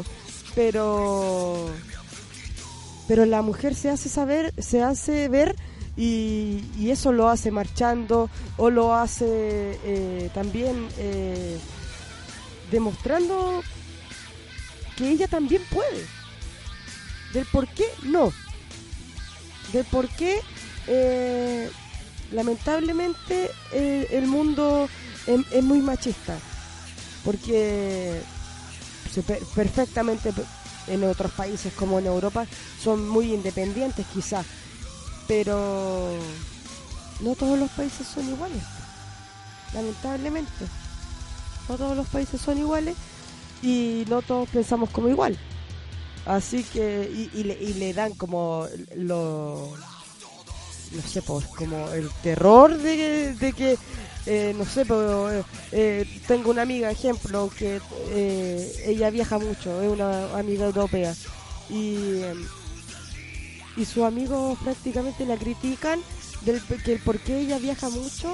pero pero la mujer se hace saber, se hace ver. Y, y eso lo hace marchando o lo hace eh, también eh, demostrando que ella también puede. Del por qué no. Del por qué eh, lamentablemente eh, el mundo es, es muy machista. Porque se per- perfectamente en otros países como en Europa son muy independientes quizás. Pero no todos los países son iguales, lamentablemente. No todos los países son iguales y no todos pensamos como igual. Así que, y, y, le, y le dan como lo, no sé, pues como el terror de, de que, eh, no sé, pues, eh, tengo una amiga, ejemplo, que eh, ella viaja mucho, es una amiga europea. Y... Eh, y sus amigos prácticamente la critican del que por qué ella viaja mucho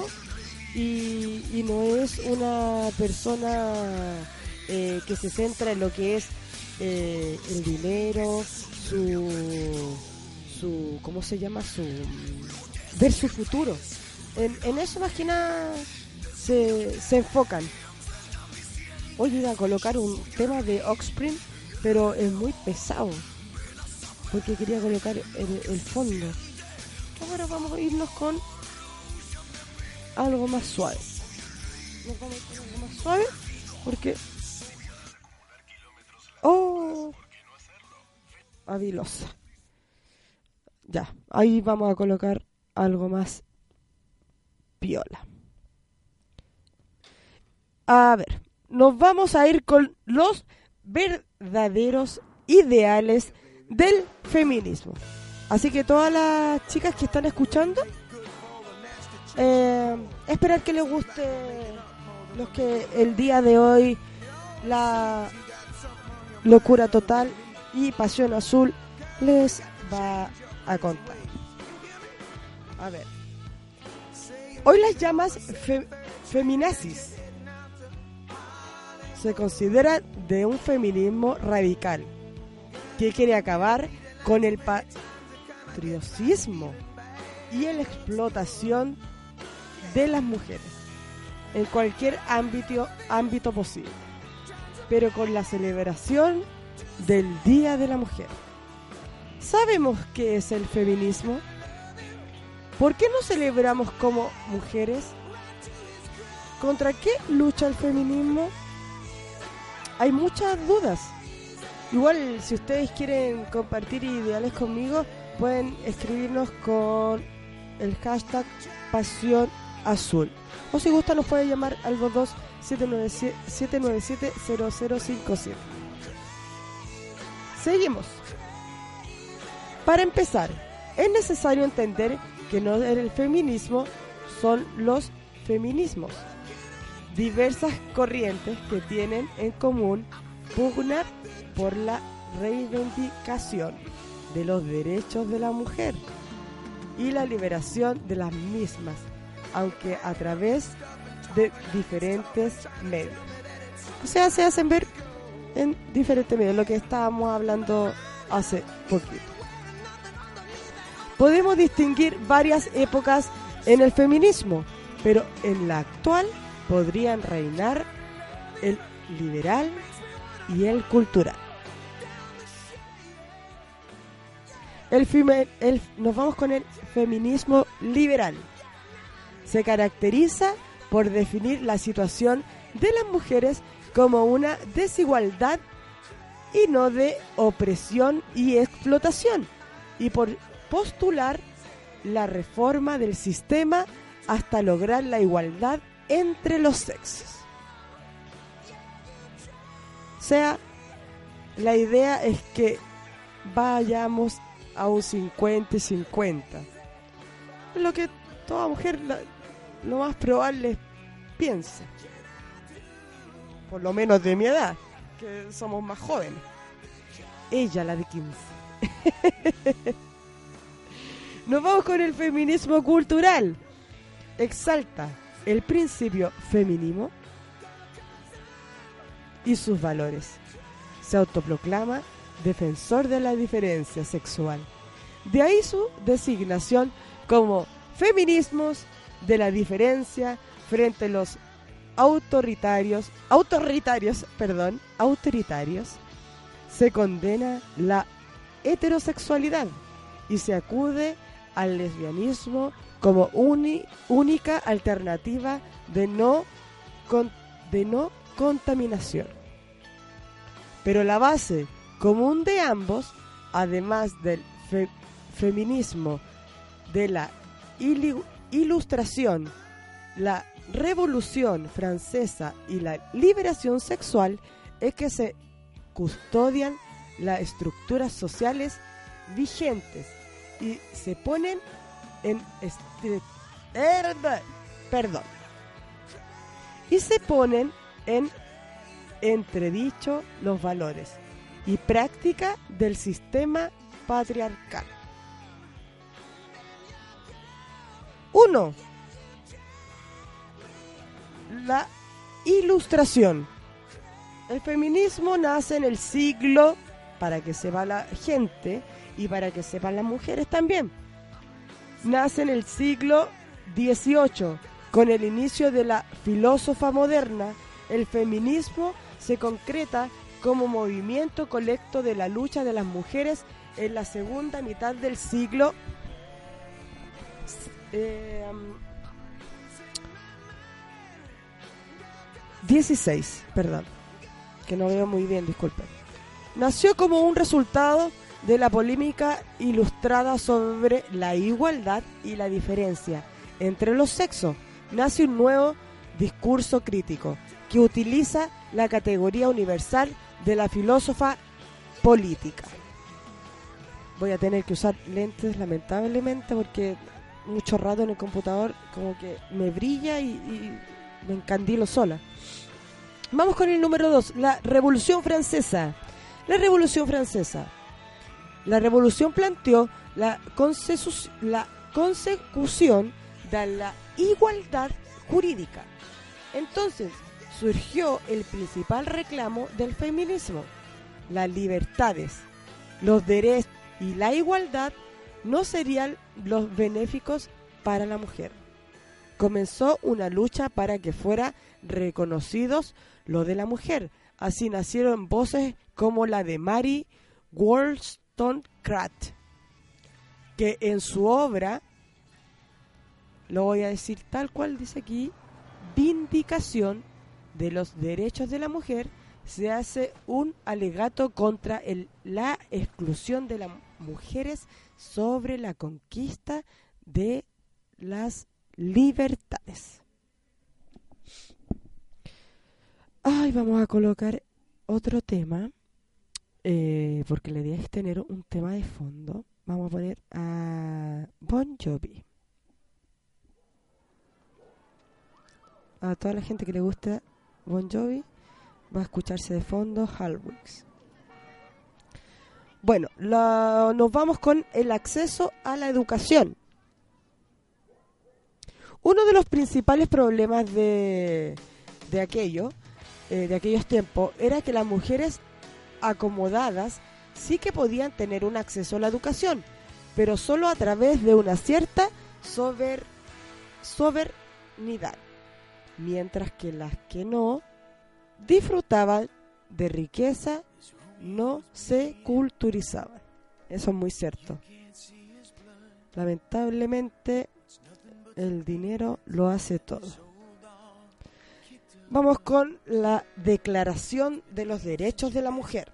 y, y no es una persona eh, que se centra en lo que es eh, el dinero, su, su, ¿cómo se llama? Su, ver su futuro. En, en eso más que nada se, se enfocan. Hoy iba a colocar un tema de Offspring, pero es muy pesado. Porque quería colocar el, el fondo. Ahora vamos a irnos con algo más suave. Nos vamos a ir con algo más suave. Porque... ¡Oh! Avilosa. Ya, ahí vamos a colocar algo más piola. A ver, nos vamos a ir con los verdaderos ideales del feminismo. Así que todas las chicas que están escuchando, eh, esperar que les guste los que el día de hoy la locura total y pasión azul les va a contar. A ver, hoy las llamas fe- feminazis. Se considera de un feminismo radical que quiere acabar con el patriotismo y la explotación de las mujeres en cualquier ámbito, ámbito posible, pero con la celebración del Día de la Mujer. ¿Sabemos qué es el feminismo? ¿Por qué nos celebramos como mujeres? ¿Contra qué lucha el feminismo? Hay muchas dudas. Igual, si ustedes quieren compartir ideales conmigo, pueden escribirnos con el hashtag Pasión Azul. O si gusta, nos pueden llamar al dos dos siete nueve siete cero cero cinco siete. Seguimos. Para empezar, es necesario entender que no el feminismo son los feminismos. Diversas corrientes que tienen en común pugnar por la reivindicación de los derechos de la mujer y la liberación de las mismas, aunque a través de diferentes medios. O sea, se hacen ver en diferentes medios, lo que estábamos hablando hace poquito. Podemos distinguir varias épocas en el feminismo, pero en la actual podrían reinar el liberal y el cultural. El, fime, el nos vamos con el feminismo liberal. Se caracteriza por definir la situación de las mujeres como una desigualdad y no de opresión y explotación, y por postular la reforma del sistema hasta lograr la igualdad entre los sexos. O sea, la idea es que vayamos a un cincuenta y cincuenta. Lo que toda mujer la, lo más probable piensa. Por lo menos de mi edad, que somos más jóvenes. Ella, la de quince. Nos vamos con el feminismo cultural. Exalta el principio femenino y sus valores. Se autoproclama defensor de la diferencia sexual. De ahí su designación como feminismos de la diferencia frente a los autoritarios, autoritarios, perdón, autoritarios. Se condena la heterosexualidad y se acude al lesbianismo como uni, única alternativa de no, con, de no contaminación. Pero la base común de ambos, además del fe, feminismo de la ilu, ilustración, la Revolución Francesa y la liberación sexual, es que se custodian las estructuras sociales vigentes y se ponen en este, perdón y se ponen en entredicho los valores y práctica del sistema patriarcal. Uno, la ilustración. El feminismo nace en el siglo, para que sepa la gente y para que sepan las mujeres también, nace en el siglo dieciocho, con el inicio de la filósofa moderna. El feminismo se concreta como movimiento colecto de la lucha de las mujeres en la segunda mitad del siglo eh, dieciséis, perdón, que no veo muy bien, disculpen. Nació como un resultado de la polémica ilustrada sobre la igualdad y la diferencia entre los sexos. Nace un nuevo discurso crítico que utiliza la categoría universal de la filósofa política. Voy a tener que usar lentes lamentablemente porque mucho rato en el computador como que me brilla y, y me encandilo sola. Vamos con el número dos, la Revolución Francesa. La Revolución Francesa. La Revolución planteó la, concesus, la consecución de la igualdad jurídica Entonces surgió el principal reclamo del feminismo: las libertades, los derechos y la igualdad no serían los benéficos para la mujer. Comenzó una lucha para que fuera reconocidos lo de la mujer. Así nacieron voces como la de Mary Wollstonecraft, que en su obra, lo voy a decir tal cual dice aquí, Vindicación de los Derechos de la Mujer, se hace un alegato contra el, la exclusión de las mujeres sobre la conquista de las libertades. Ay, vamos a colocar otro tema, eh, porque la idea es tener un tema de fondo. Vamos a poner a Bon Jovi. A toda la gente que le gusta Bon Jovi va a escucharse de fondo Hallwix. Bueno, la, nos vamos con el acceso a la educación. Uno de los principales problemas de, de aquello, eh, de aquellos tiempos, era que las mujeres acomodadas sí que podían tener un acceso a la educación, pero solo a través de una cierta sober, soberanidad, mientras que las que no disfrutaban de riqueza no se culturizaban. Eso es muy cierto. Lamentablemente el dinero lo hace todo. Vamos con la Declaración de los Derechos de la Mujer.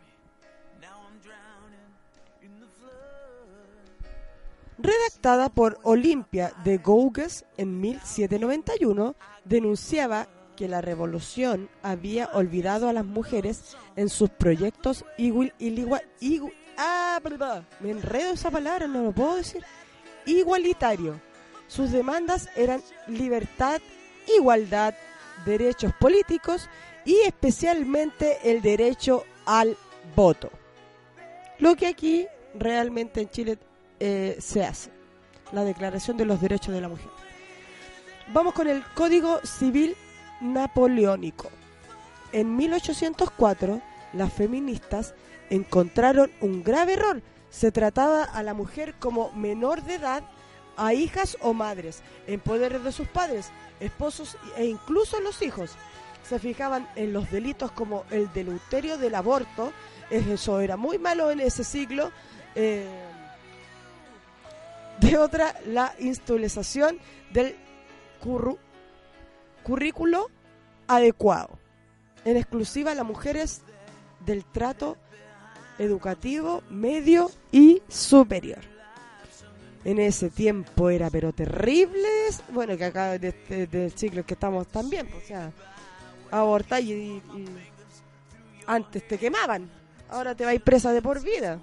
Redactada por Olimpia de Gouges en mil setecientos noventa y uno, denunciaba que la revolución había olvidado a las mujeres en sus proyectos igual, igual, igual, ah, perdón, me enredo esa palabra, no lo puedo decir, igualitario. Sus demandas eran libertad, igualdad, derechos políticos y especialmente el derecho al voto. Lo que aquí realmente en Chile eh, se hace, la Declaración de los Derechos de la Mujer. Vamos con el Código Civil Napoleónico. En mil ochocientos cuatro, las feministas encontraron un grave error. Se trataba a la mujer como menor de edad, a hijas o madres, en poder de sus padres, esposos e incluso los hijos. Se fijaban en los delitos como el adulterio del aborto. Eso era muy malo en ese siglo. Eh, de otra, la institucionalización del curru, currículo adecuado, en exclusiva a las mujeres del trato educativo medio y superior. En ese tiempo era pero terrible, bueno, que acá de este de siglo que estamos también, o sea, abortar y, y, y antes te quemaban, ahora te vais presa de por vida.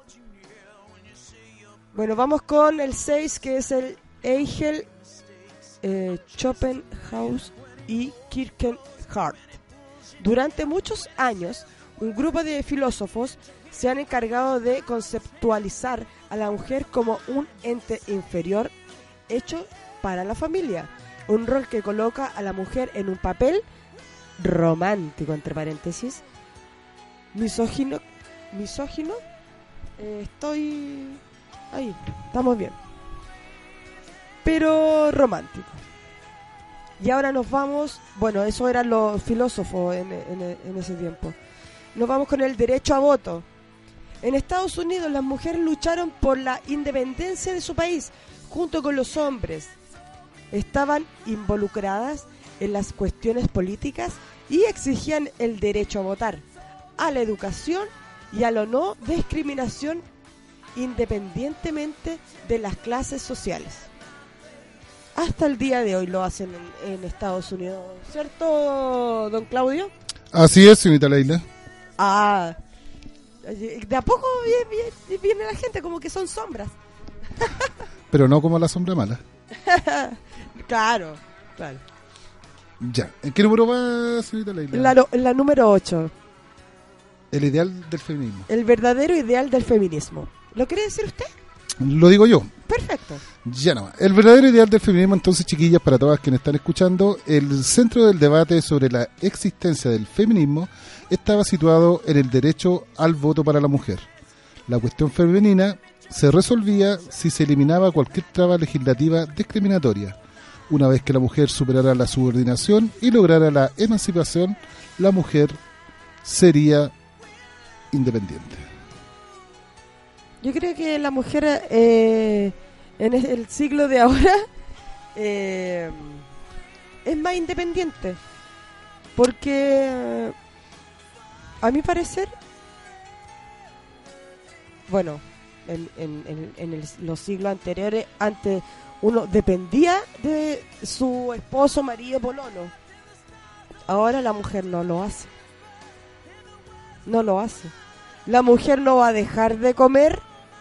Bueno, vamos con el seis, que es el Hegel, eh, Schopenhauer y Kierkegaard. Durante muchos años, un grupo de filósofos se han encargado de conceptualizar a la mujer como un ente inferior hecho para la familia, un rol que coloca a la mujer en un papel romántico, entre paréntesis, misógino, misógino, eh, estoy ahí, estamos bien, pero romántico. Y ahora nos vamos, bueno, eso eran los filósofos en, en, en ese tiempo. Nos vamos con el derecho a voto. En Estados Unidos las mujeres lucharon por la independencia de su país junto con los hombres. Estaban involucradas en las cuestiones políticas y exigían el derecho a votar, a la educación y a la no discriminación independientemente de las clases sociales. Hasta el día de hoy lo hacen en, en Estados Unidos, ¿cierto, don Claudio? Así es, señorita Leila. Ah, de a poco viene, viene la gente como que son sombras. Pero no como la sombra mala. Claro, claro. Ya, ¿en qué número va, señorita Leila? La, no, la número ocho. El ideal del feminismo. El verdadero ideal del feminismo. ¿Lo quiere decir usted? Lo digo yo. Perfecto. Ya no. El verdadero ideal del feminismo, entonces, chiquillas, para todas quienes están escuchando, el centro del debate sobre la existencia del feminismo estaba situado en el derecho al voto para la mujer. La cuestión femenina se resolvía si se eliminaba cualquier traba legislativa discriminatoria. Una vez que la mujer superara la subordinación y lograra la emancipación, la mujer sería independiente. Yo creo que la mujer eh, en el siglo de ahora eh, es más independiente, porque a mi parecer, bueno, en, en, en, en el, los siglos anteriores, antes uno dependía de su esposo, marido, pololo. Ahora la mujer no lo hace. No lo hace. La mujer no va a dejar de comer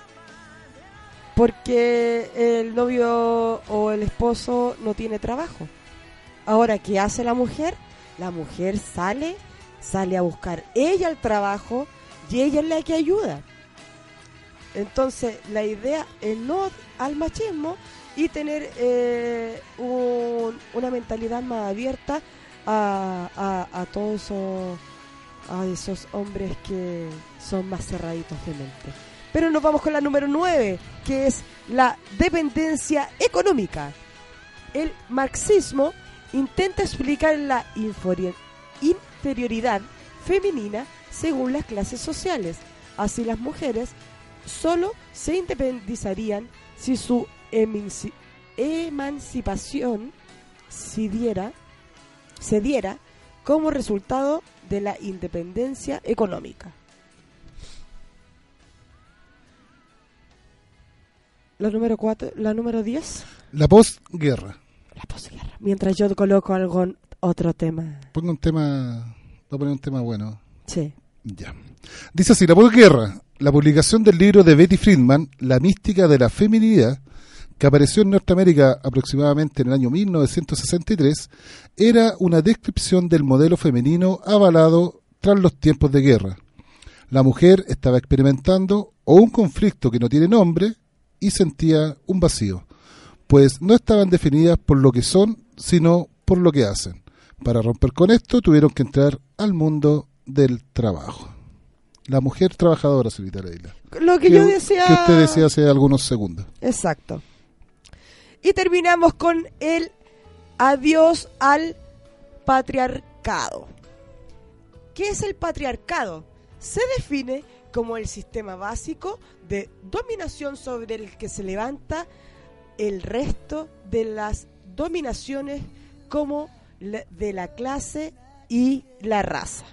porque el novio o el esposo no tiene trabajo. Ahora, ¿qué hace la mujer? La mujer sale, sale a buscar ella el trabajo y ella es la que ayuda. Entonces, la idea es no al machismo y tener eh, un, una mentalidad más abierta a, a, a todos esos, a esos hombres que son más cerraditos de mente. Pero nos vamos con la número nueve, que es la dependencia económica. El marxismo intenta explicar la infori- inferioridad femenina según las clases sociales. Así las mujeres solo se independizarían si su eminci- emancipación se diera, se diera como resultado de la independencia económica. La número cuatro, la número diez. La posguerra. La posguerra. Mientras yo coloco algo, otro tema. Pongo un tema, voy a poner un tema bueno. Sí. Ya. Dice así, la posguerra, la publicación del libro de Betty Friedman, La mística de la feminidad, que apareció en Norteamérica aproximadamente en el año mil novecientos sesenta y tres, era una descripción del modelo femenino avalado tras los tiempos de guerra. La mujer estaba experimentando o un conflicto que no tiene nombre y sentía un vacío, pues no estaban definidas por lo que son, sino por lo que hacen. Para romper con esto tuvieron que entrar al mundo del trabajo. La mujer trabajadora, señorita Leila. Lo que, que yo decía... Que usted decía hace algunos segundos. Exacto. Y terminamos con el adiós al patriarcado. ¿Qué es el patriarcado? Se define como el sistema básico de dominación sobre el que se levanta el resto de las dominaciones como de la clase y la raza.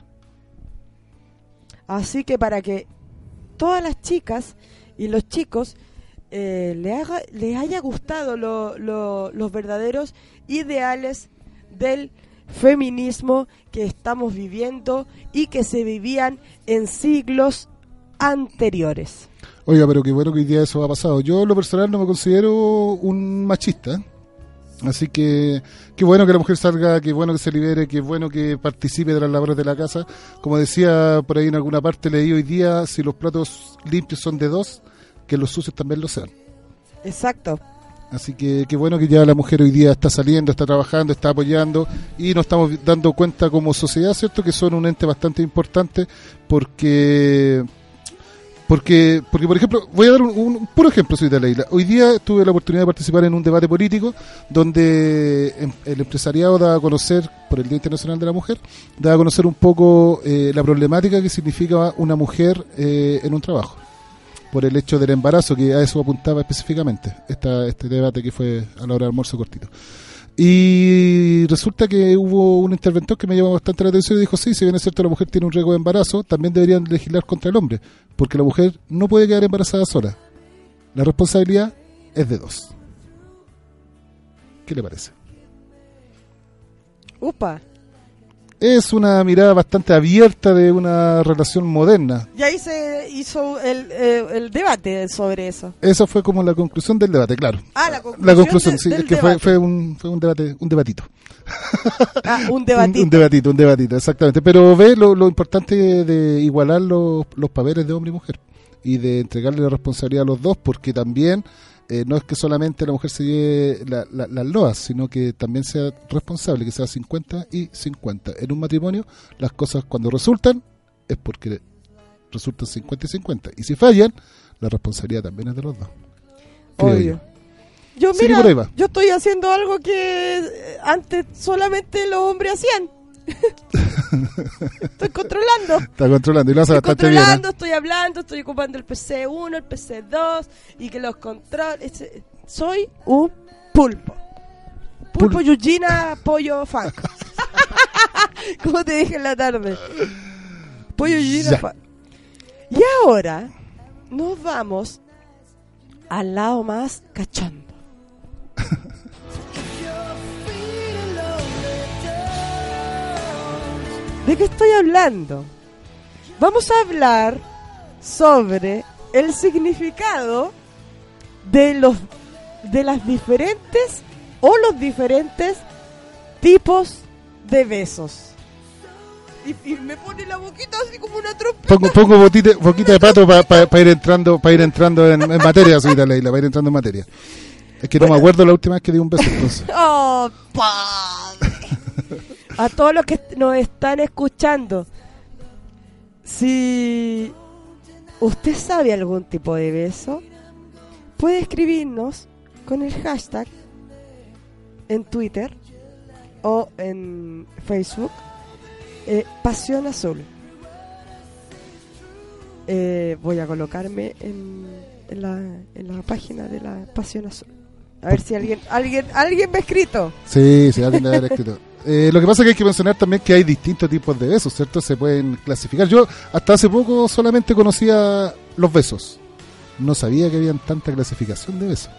Así que para que todas las chicas y los chicos eh, le haga, les haya gustado lo, lo, los verdaderos ideales del feminismo que estamos viviendo y que se vivían en siglos anteriores. Oiga, pero qué bueno que hoy día eso ha pasado. Yo, en lo personal, no me considero un machista. Así que, qué bueno que la mujer salga, qué bueno que se libere, qué bueno que participe de las labores de la casa. Como decía por ahí en alguna parte, leí hoy día, si los platos limpios son de dos, que los sucios también lo sean. Exacto. Así que qué bueno que ya la mujer hoy día está saliendo, está trabajando, está apoyando y nos estamos dando cuenta como sociedad, ¿cierto?, que son un ente bastante importante porque... Porque, porque, por ejemplo, voy a dar un, un puro ejemplo, señorita Leila. Hoy día tuve la oportunidad de participar en un debate político donde el empresariado daba a conocer, por el Día Internacional de la Mujer, daba a conocer un poco eh, la problemática que significa una mujer eh, en un trabajo, por el hecho del embarazo, que a eso apuntaba específicamente esta, este debate que fue a la hora de almuerzo cortito. Y resulta que hubo un interventor que me llamó bastante la atención y dijo, sí, si bien es cierto la mujer tiene un riesgo de embarazo, también deberían legislar contra el hombre, porque la mujer no puede quedar embarazada sola. La responsabilidad es de dos. ¿Qué le parece? Upa. Es una mirada bastante abierta de una relación moderna. Y ahí se hizo el, eh, el debate sobre eso. Esa fue como la conclusión del debate, claro. Ah, la conclusión, la conclusión de, sí, del es que debate. fue, fue, un, fue un debate, un debatito. Ah, un debatito. un, un debatito, un debatito, exactamente. Pero ve lo, lo importante de igualar los, los papeles de hombre y mujer. y de entregarle la responsabilidad a los dos, porque también eh, no es que solamente la mujer se lleve la, la, las loas, sino que también sea responsable, que sea cincuenta y cincuenta. En un matrimonio, las cosas cuando resultan, es porque resultan cincuenta y cincuenta. Y si fallan, la responsabilidad también es de los dos. Creo Obvio. yo. Yo, Sí, mira, por ahí va. yo estoy haciendo algo que eh, antes solamente los hombres hacían. Estoy controlando. Está controlando y lo hace Estoy bastante bien. controlando, ¿eh? estoy hablando, estoy ocupando el P C uno, el P C dos y que los controles. Soy un pulpo. Pulpo Yuyina, pollo funk. Como te dije en la tarde. Pollo Yuyina Ya. funk. Y ahora nos vamos al lado más cachondo. ¿De qué estoy hablando? Vamos a hablar sobre el significado de los de las diferentes o los diferentes tipos de besos. Y, y me pone la boquita así como una trompeta. Pongo, pongo botite, boquita de pato para pa, pa ir entrando para ir entrando en, en materia, señorita Leila, para ir entrando en materia. Es que no Bueno. me acuerdo la última vez que di un beso, entonces. Oh, padre. A todos los que nos están escuchando, si usted sabe algún tipo de beso, puede escribirnos con el hashtag en Twitter o en Facebook, eh, Pasión Azul. Eh, voy a colocarme en, en, la, en la página de la Pasión Azul. A ver si alguien alguien alguien me ha escrito. Sí, sí, alguien debe haber escrito. Eh, lo que pasa es que hay que mencionar también que hay distintos tipos de besos, ¿cierto? Se pueden clasificar. Yo hasta hace poco solamente conocía los besos. No sabía que habían tanta clasificación de besos.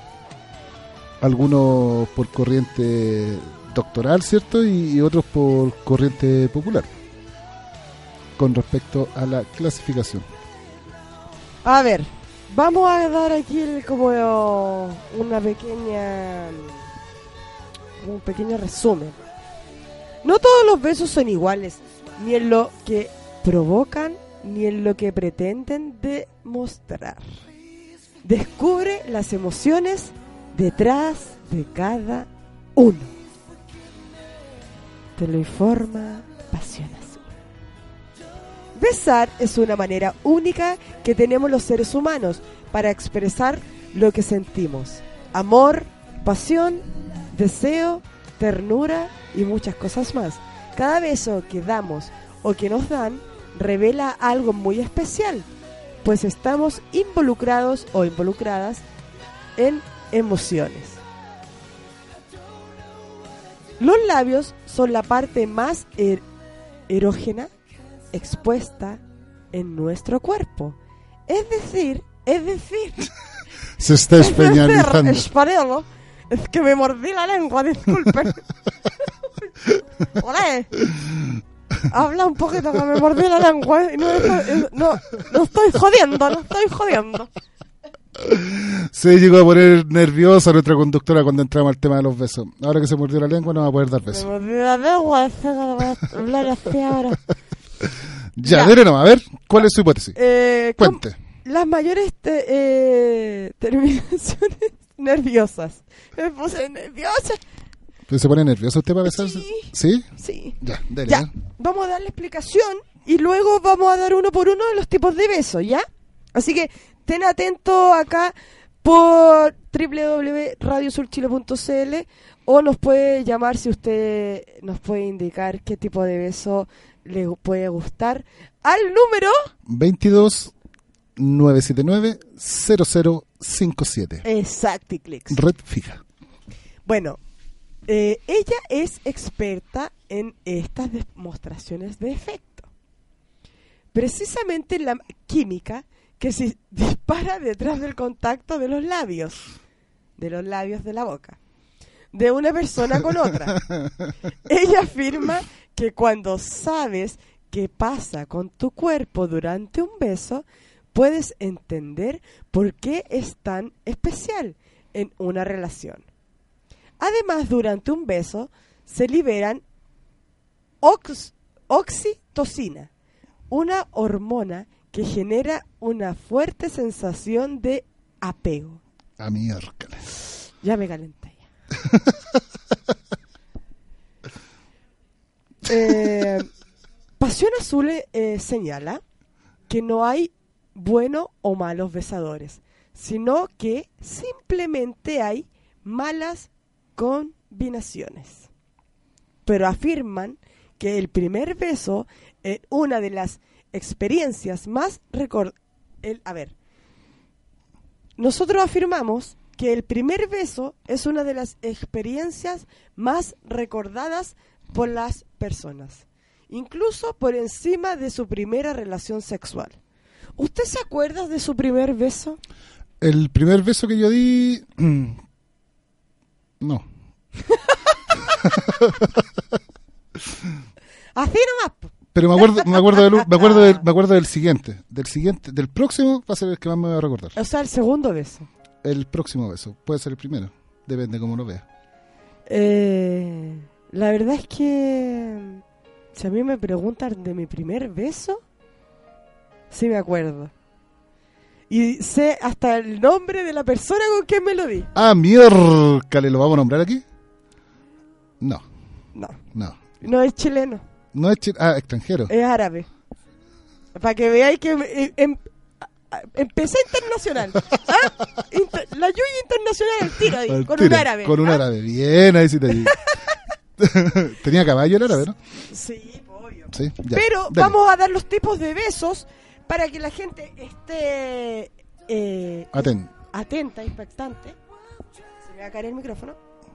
Algunos por corriente doctoral, ¿cierto? Y, y otros por corriente popular. Con respecto a la clasificación. A ver, vamos a dar aquí el- como una pequeña un pequeño resumen. No todos los besos son iguales, ni en lo que provocan, ni en lo que pretenden demostrar. Descubre las emociones detrás de cada uno. Te lo informa Pasión Azul. Besar es una manera única que tenemos los seres humanos para expresar lo que sentimos. Amor, pasión, deseo, ternura y muchas cosas más. Cada beso que damos o que nos dan revela algo muy especial, pues estamos involucrados o involucradas en emociones. Los labios son la parte más er- erógena expuesta en nuestro cuerpo. Es decir, es decir, Se está es decir, espeñalizando. español, es que me mordí la lengua, disculpen. Hola, habla un poquito que me mordí la lengua y no, estoy- no, no estoy jodiendo, no estoy jodiendo. Se llegó a poner nerviosa nuestra conductora cuando entramos al tema de los besos. Ahora que se mordió la lengua no va a poder dar Me besos. mordí la lengua, es que no voy a hablar así ahora. Ya, Ya. dele nomás, a ver, ¿cuál es su hipótesis? Eh, com- Cuente. Las mayores te- eh, terminaciones nerviosas. Me puse nerviosa. ¿Se pone nervioso usted para besarse? ¿Sí? Sí. Ya, dele. Ya, ¿eh? vamos a dar la explicación y luego vamos a dar uno por uno de los tipos de besos, ¿ya? Así que ten atento acá por doble u doble u doble u punto radio sur chile punto c l o nos puede llamar si usted nos puede indicar qué tipo de beso le puede gustar al número veintidós nueve siete nueve cero cero cinco siete. Exacticlix. Red fija. Bueno, eh, ella es experta en estas demostraciones de efecto. Precisamente en la química que se dispara detrás del contacto de los labios, de los labios de la boca, de una persona con otra. Ella afirma que cuando sabes qué pasa con tu cuerpo durante un beso, puedes entender por qué es tan especial en una relación. Además, durante un beso se liberan ox- oxitocina, una hormona que que genera una fuerte sensación de apego. A miércoles. Ya me calenté. eh, Pasión Azul eh, señala que no hay buenos o malos besadores, sino que simplemente hay malas combinaciones. Pero afirman que el primer beso es una de las experiencias más record... El, a ver, nosotros afirmamos que el primer beso es una de las experiencias más recordadas por las personas, incluso por encima de su primera relación sexual. ¿Usted se acuerda de su primer beso? El primer beso que yo di... No. Así nomás. Pero me acuerdo, me acuerdo del, me acuerdo del, me acuerdo del siguiente, del siguiente, del próximo va a ser el que más me va a recordar. O sea, el segundo beso. El próximo beso, puede ser el primero, depende cómo lo vea. Eh, la verdad es que si a mí me preguntan de mi primer beso, sí me acuerdo. Y sé hasta el nombre de la persona con quien me lo di. Ah, mierda, ¿le lo vamos a nombrar aquí? No. No. No. No es chileno. No es chileno, ah, extranjero. Es árabe. Para que veáis que eh, em, empecé internacional. ¿Ah? Inter, la Yuya internacional al tiro ahí, al con tiro, un árabe. Con un ¿ah? árabe, bien, ahí sí te digo. Tenía caballo el árabe, ¿no? Sí, obvio. Sí, ya, pero dale. vamos a dar los tipos de besos para que la gente esté eh, Aten. atenta, impactante. Se me va a caer el micrófono.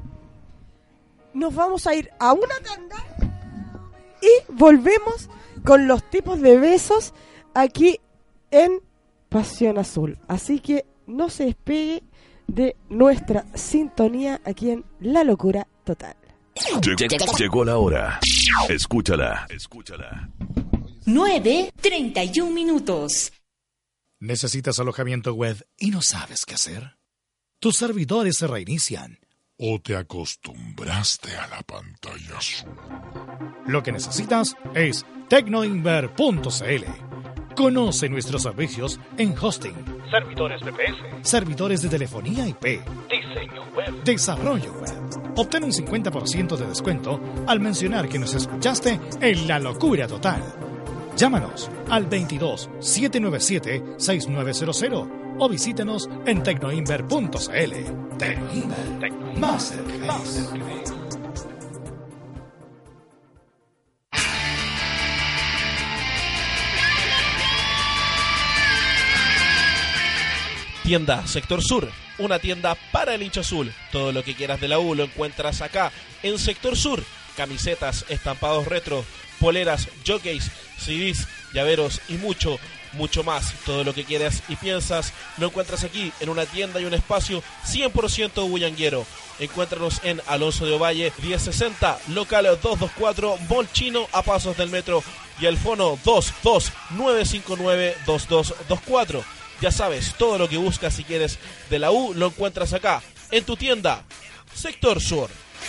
Nos vamos a ir a una tanda y volvemos con los tipos de besos aquí en Pasión Azul. Así que no se despegue de nuestra sintonía aquí en La Locura Total. Llegó la hora. Escúchala. Escúchala. nueve treinta y un minutos. ¿Necesitas alojamiento web y no sabes qué hacer? Tus servidores se reinician. ¿O te acostumbraste a la pantalla azul? Lo que necesitas es tecnoinver punto c l. Conoce nuestros servicios en hosting, servidores V P S, servidores de telefonía I P, diseño web, desarrollo web. Obtén un cincuenta por ciento de descuento al mencionar que nos escuchaste en La Locura Total. Llámanos al veintidós, setecientos noventa y siete, sesenta y nueve cero cero o visítanos en tecnoinver punto c l. Tecnoinver, más cerca que ves. Tienda Sector Sur, una tienda para el hincha azul. Todo lo que quieras de la U lo encuentras acá en Sector Sur. Camisetas, estampados retro, poleras, jockeys, C Ds, llaveros y mucho, mucho más. Todo lo que quieras y piensas lo encuentras aquí en una tienda y un espacio cien por ciento bullanguero. Encuéntranos en Alonso de Ovalle diez sesenta, local doscientos veinticuatro, Mall Chino, a pasos del metro, y el fono dos dos nueve cinco nueve dos dos dos cuatro. Ya sabes, todo lo que buscas si quieres de la U lo encuentras acá, en tu tienda, Sector Sur.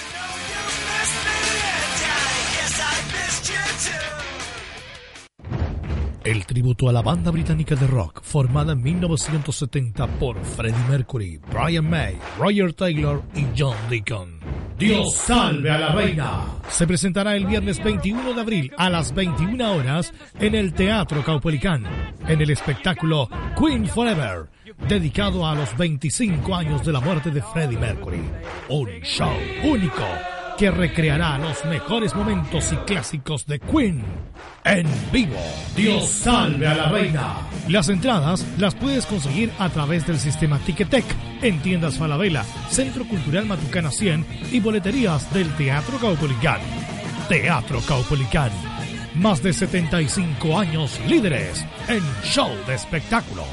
El tributo a la banda británica de rock formada en mil novecientos setenta por Freddie Mercury, Brian May, Roger Taylor y John Deacon. Dios salve a la reina. Se presentará el viernes veintiuno de abril a las veintiuna horas en el Teatro Caupolicán, en el espectáculo Queen Forever, dedicado a los veinticinco años de la muerte de Freddie Mercury. Un show único que recreará los mejores momentos y clásicos de Queen en vivo. Dios salve a la reina. Las entradas las puedes conseguir a través del sistema Ticketek en tiendas Falabella, Centro Cultural Matucana cien y boleterías del Teatro Caupolicán. Teatro Caupolicán. Más de setenta y cinco años líderes en show de espectáculos.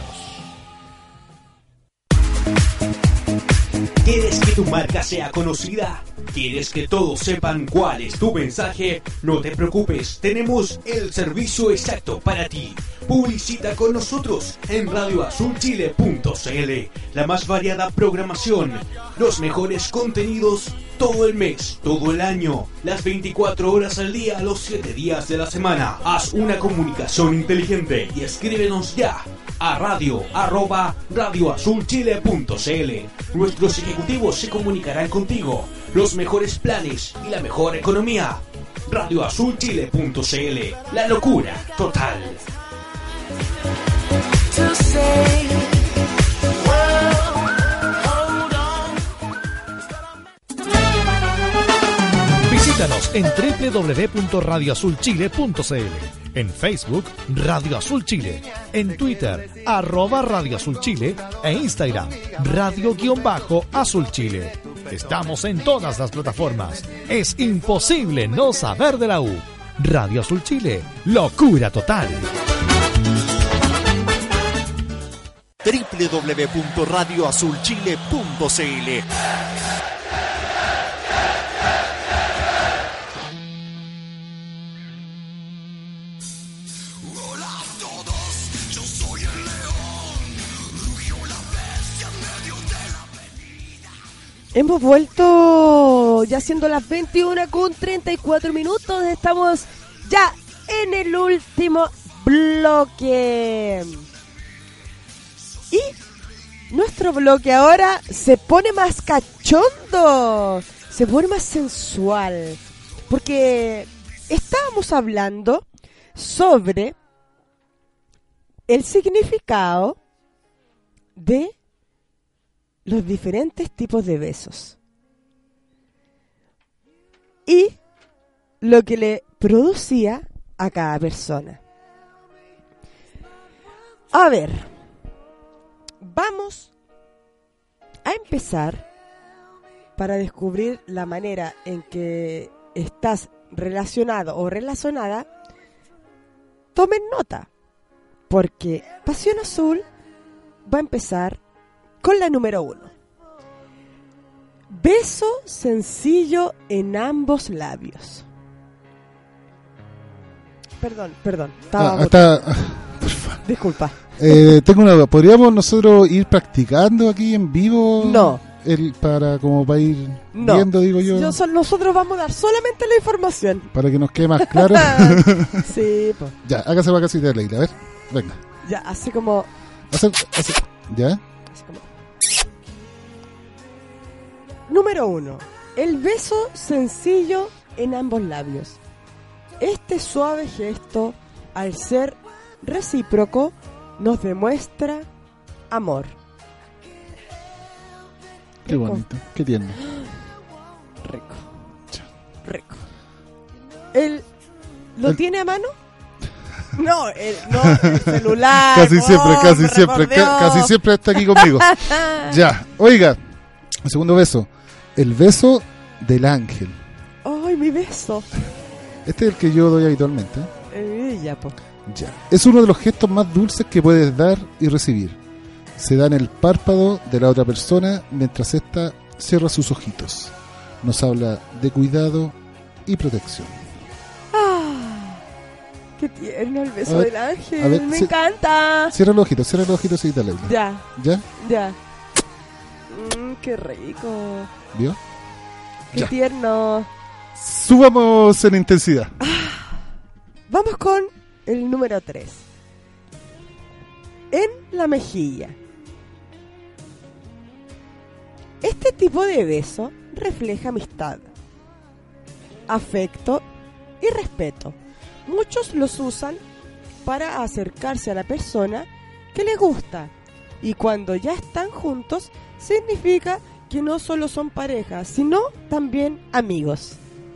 ¿Quieres que tu marca sea conocida? ¿Quieres que todos sepan cuál es tu mensaje? No te preocupes, tenemos el servicio exacto para ti. Publicita con nosotros en radio azul chile punto c l. La más variada programación, los mejores contenidos, todo el mes, todo el año, las veinticuatro horas al día, los siete días de la semana. Haz una comunicación inteligente y escríbenos ya a radio arroba radioazulchile punto cl. Nuestros ejecutivos se comunicarán contigo. Los mejores planes y la mejor economía. radioazulchile punto cl. La locura total. Visítanos en doble u doble u doble u punto radio azul chile punto c l, en Facebook Radio Azul Chile, en Twitter arroba Radio Azul Chile e Instagram Radio-Azul Chile. Estamos en todas las plataformas. Es imposible no saber de la U. Radio Azul Chile, locura total. doble u doble u doble u punto radio azul chile punto c l. Hemos vuelto ya siendo las veintiuna con treinta y cuatro minutos. Estamos ya en el último bloque. Y nuestro bloque ahora se pone más cachondo, se pone más sensual. Porque estábamos hablando sobre el significado de los diferentes tipos de besos y lo que le producía a cada persona. A ver, vamos a empezar para descubrir la manera en que estás relacionado o relacionada. Tomen nota, porque Pasión Azul va a empezar con la número uno. Beso sencillo en ambos labios. Perdón, perdón. Estaba Ah, hasta, Disculpa. eh, tengo una duda. ¿Podríamos nosotros ir practicando aquí en vivo? No. El, para como para ir No. viendo, digo yo. Yo son- nosotros vamos a dar solamente la información. Para que nos quede más claro. Sí, pues. Ya, hágase para casita de Leila. A ver, venga. Ya, así como. Hace- hace- ya. Así como. Número uno. El beso sencillo en ambos labios. Este suave gesto, al ser recíproco, nos demuestra amor. Qué Rico. bonito, qué tierno. Rico. Rico. ¿El lo El- tiene a mano? No, el, no, el celular. Casi oh, siempre, casi por siempre, ca- Dios. casi siempre está aquí conmigo. Ya, oiga, el segundo beso. El beso del ángel. Ay, mi beso. Este es el que yo doy habitualmente. Eh, ya, po. Ya. Es uno de los gestos más dulces que puedes dar y recibir. Se da en el párpado de la otra persona mientras ésta cierra sus ojitos. Nos habla de cuidado y protección. Ah, qué tierno el beso A ver, del ángel. a ver, Me sí. encanta. Cierra los ojitos, cierra los ojitos y dale. Ya, ¿Ya? ya. Mm, qué rico. ¿Vio? Qué Ya. tierno. Subamos en intensidad. Vamos con el número tres. En la mejilla. Este tipo de beso refleja amistad, afecto y respeto. Muchos los usan para acercarse a la persona que les gusta. Y cuando ya están juntos, significa que no solo son pareja, sino también amigos.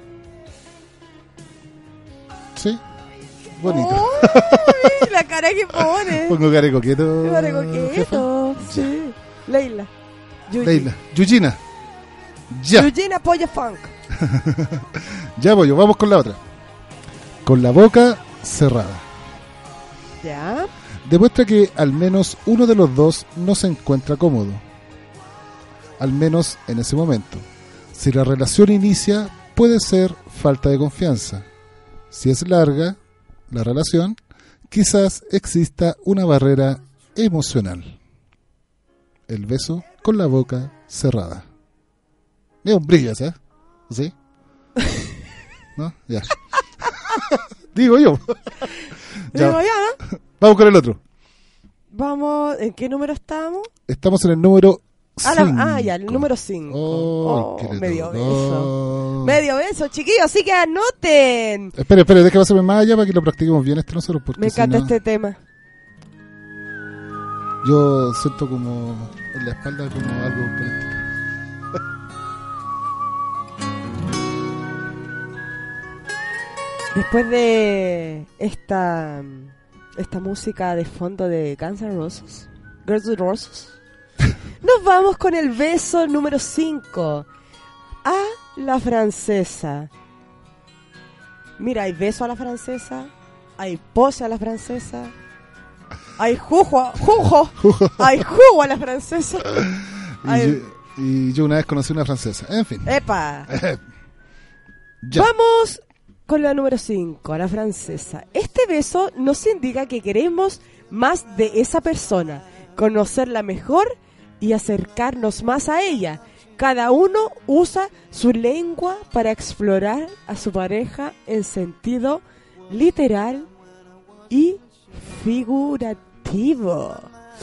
Sí, bonito. ¡Uy! La cara que pone. Pongo cara de coqueto. Qué cara coqueto. jefa. Sí. Leila. Yuyi. Leila. Yuyina. Ya. Yuyina Polla Funk. Ya, pollo, vamos con la otra. Con la boca cerrada. Ya. Demuestra que al menos uno de los dos no se encuentra cómodo. Al menos en ese momento. Si la relación inicia, puede ser falta de confianza. Si es larga la relación, quizás exista una barrera emocional. El beso con la boca cerrada. Es un brillo, ¿sabes? ¿Sí? ¿No? Ya. Digo yo. Ya. Digo ya, ¿no? Vamos con el otro. Vamos, ¿en qué número estamos? Estamos en el número Ah, cinco. la- ah, ya, el número cinco. Oh, Oh, qué medio lindo. beso. Medio beso, chiquillos, así que anoten. Espere, espere, déjame hacerme más allá para que lo practiquemos bien este nosotros. Porque Me si encanta no, este tema. Yo siento como en la espalda como algo calentito. Después de esta esta música de fondo de Guns N' Roses, Guns N' Roses, nos vamos con el beso número cinco a la francesa. Mira, hay beso a la francesa, hay pose a la francesa, hay jugo, jugo, hay jugo a la francesa. Y, Hay- yo, y yo una vez conocí una francesa. En fin. ¡Epa! Ya. Vamos con la número cinco, a la francesa. Este beso nos indica que queremos más de esa persona, conocerla mejor y acercarnos más a ella. Cada uno usa su lengua para explorar a su pareja en sentido literal y figurativo.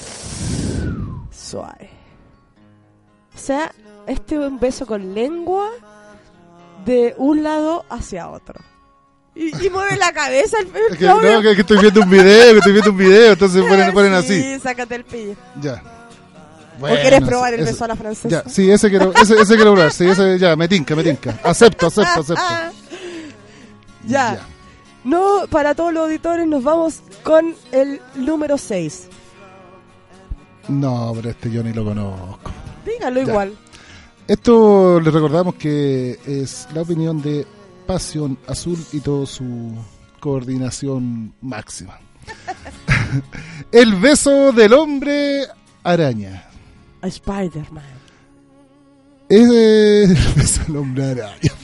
Suave. O sea, este es un beso con lengua de un lado hacia otro. Y, y mueve la cabeza el, el Es que, Claudio. no, que, que estoy viendo un video, que estoy viendo un video, entonces ponen, ponen así. Sí, sácate el pillo. Ya. ¿O quieres Bueno, probar el ese- beso a la francesa? Ya, sí, ese quiero, ese, ese quiero probar, sí, ese, ya, me tinca, me tinca. Acepto, acepto, acepto. Ya. No, para todos los auditores nos vamos con el número seis. No, pero este yo ni lo conozco. Dígalo Ya. igual. Esto le recordamos que es la opinión de Pasión Azul y todo su coordinación máxima. El beso del hombre araña. A Spider-Man. Es el beso del hombre araña.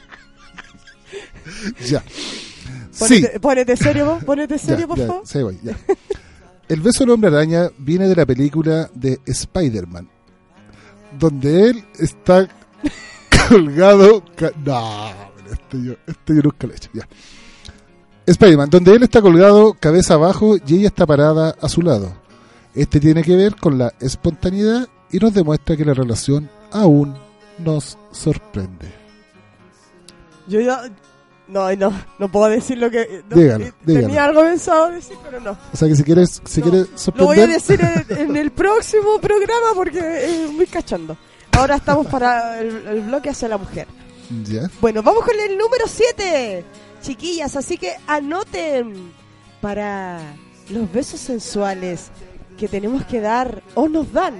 Ya. Sí. Ponete, ponete serio vos, ponete serio, Ya, por ya, favor. sí, voy, ya. El beso del hombre araña viene de la película de Spider-Man, donde él está colgado. Ca no, este yo, este yo nunca lo he hecho. Ya. Spider-Man, donde él está colgado cabeza abajo y ella está parada a su lado. Este tiene que ver con la espontaneidad y nos demuestra que la relación aún nos sorprende. Yo ya... No, no, no puedo decir lo que... no, Dígalo, eh, dígalo. Tenía algo pensado decir, pero no. O sea que si quieres, si quieres Lo voy a sorprender, decir en, en el próximo programa porque es muy cachondo. Ahora estamos para el, el bloque hacia la mujer. ya. Bueno, vamos con el número siete, chiquillas, así que anoten para los besos sensuales que tenemos que dar o nos dan.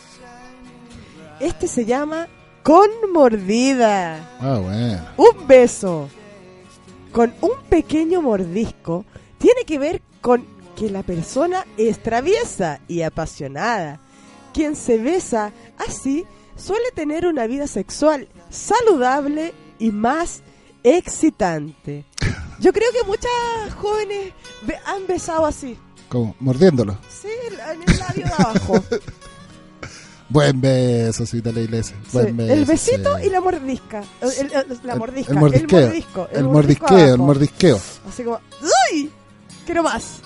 Este se llama con mordida. Ah, bueno. Un beso con un pequeño mordisco tiene que ver con que la persona es traviesa y apasionada. Quien se besa así suele tener una vida sexual saludable y más excitante. Yo creo que muchas jóvenes be- han besado así. Como mordiéndolo. Sí, en el labio de abajo. Buen beso, cita la iglesia. Buen Sí, beso, el besito sí. y la mordisca. El, el- el- la mordisca. El mordisqueo. El mordisco. El mordisco mordisqueo, el abajo. mordisqueo. Así como, ¡uy! Quiero más.